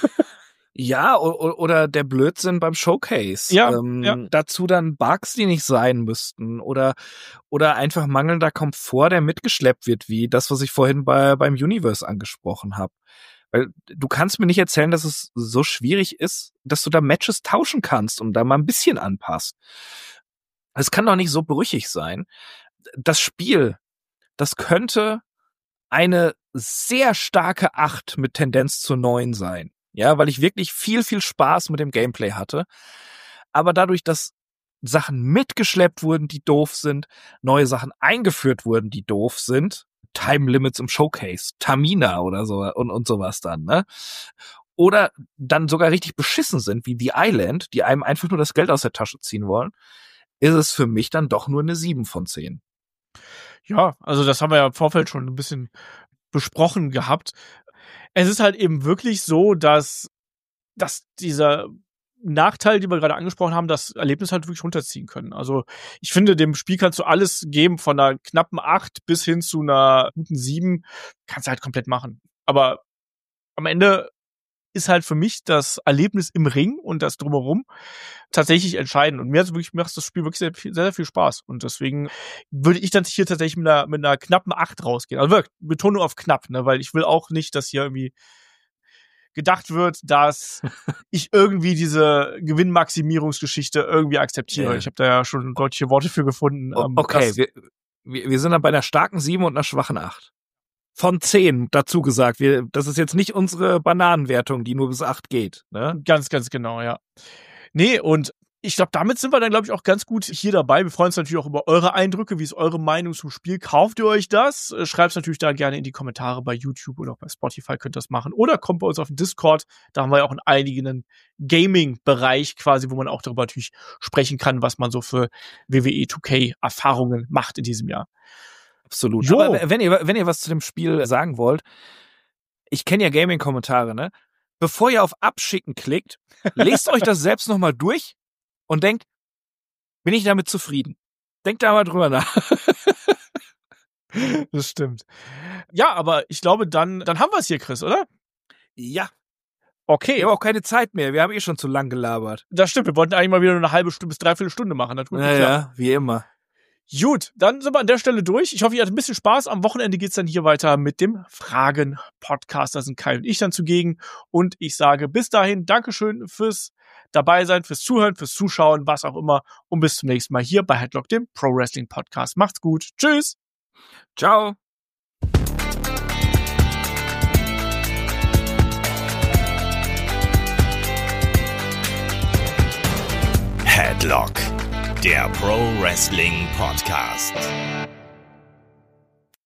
Ja, oder der Blödsinn beim Showcase. Ja. Dazu dann Bugs, die nicht sein müssten. Oder einfach mangelnder Komfort, der mitgeschleppt wird, wie das, was ich vorhin beim Universe angesprochen habe. Weil du kannst mir nicht erzählen, dass es so schwierig ist, dass du da Matches tauschen kannst und da mal ein bisschen anpasst. Es kann doch nicht so brüchig sein. Das Spiel, das könnte eine sehr starke 8 mit Tendenz zu 9 sein. Ja, weil ich wirklich viel, viel Spaß mit dem Gameplay hatte. Aber dadurch, dass Sachen mitgeschleppt wurden, die doof sind, neue Sachen eingeführt wurden, die doof sind. Time Limits im Showcase, Tamina oder so und sowas dann, ne? Oder dann sogar richtig beschissen sind, wie The Island, die einem einfach nur das Geld aus der Tasche ziehen wollen, ist es für mich dann doch nur eine 7 von 10. Ja, also das haben wir ja im Vorfeld schon ein bisschen besprochen gehabt. Es ist halt eben wirklich so, dass dieser Nachteil, den wir gerade angesprochen haben, das Erlebnis halt wirklich runterziehen können. Also ich finde, dem Spiel kannst du alles geben, von einer knappen 8 bis hin zu einer guten 7, kannst du halt komplett machen. Aber am Ende ist halt für mich das Erlebnis im Ring und das Drumherum tatsächlich entscheidend. Und mir macht das Spiel wirklich sehr, sehr viel Spaß. Und deswegen würde ich dann hier tatsächlich mit einer knappen 8 rausgehen. Also wirklich, Betonung auf knapp, ne, weil ich will auch nicht, dass hier irgendwie gedacht wird, dass ich irgendwie diese Gewinnmaximierungsgeschichte irgendwie akzeptiere. Ja. Ich habe da ja schon deutliche Worte für gefunden. Okay, wir sind dann bei einer starken 7 und einer schwachen 8. Von 10 dazu gesagt. Das ist jetzt nicht unsere Bananenwertung, die nur bis 8 geht. Ne? Ganz, ganz genau, ja. Nee, und ich glaube, damit sind wir dann, glaube ich, auch ganz gut hier dabei. Wir freuen uns natürlich auch über eure Eindrücke. Wie ist eure Meinung zum Spiel? Kauft ihr euch das? Schreibt es natürlich da gerne in die Kommentare bei YouTube oder auch bei Spotify könnt ihr das machen. Oder kommt bei uns auf den Discord. Da haben wir ja auch einen eigenen Gaming-Bereich quasi, wo man auch darüber natürlich sprechen kann, was man so für WWE 2K-Erfahrungen macht in diesem Jahr. Absolut. Jo. Aber wenn ihr was zu dem Spiel sagen wollt, ich kenne ja Gaming-Kommentare, ne? Bevor ihr auf Abschicken klickt, lest euch das selbst nochmal durch und denkt, bin ich damit zufrieden? Denkt da mal drüber nach. Das stimmt. Ja, aber ich glaube, dann haben wir es hier, Chris, oder? Ja. Okay. Wir haben auch keine Zeit mehr. Wir haben eh schon zu lang gelabert. Das stimmt. Wir wollten eigentlich mal wieder nur eine halbe Stunde bis 3/4 Stunde machen. Ja, wie immer. Gut, dann sind wir an der Stelle durch. Ich hoffe, ihr hattet ein bisschen Spaß. Am Wochenende geht's dann hier weiter mit dem Fragen-Podcast. Da sind Kai und ich dann zugegen. Und ich sage bis dahin Dankeschön fürs Dabeisein, fürs Zuhören, fürs Zuschauen, was auch immer. Und bis zum nächsten Mal hier bei Headlock, dem Pro Wrestling Podcast. Macht's gut. Tschüss. Ciao. Headlock, der Pro Wrestling Podcast.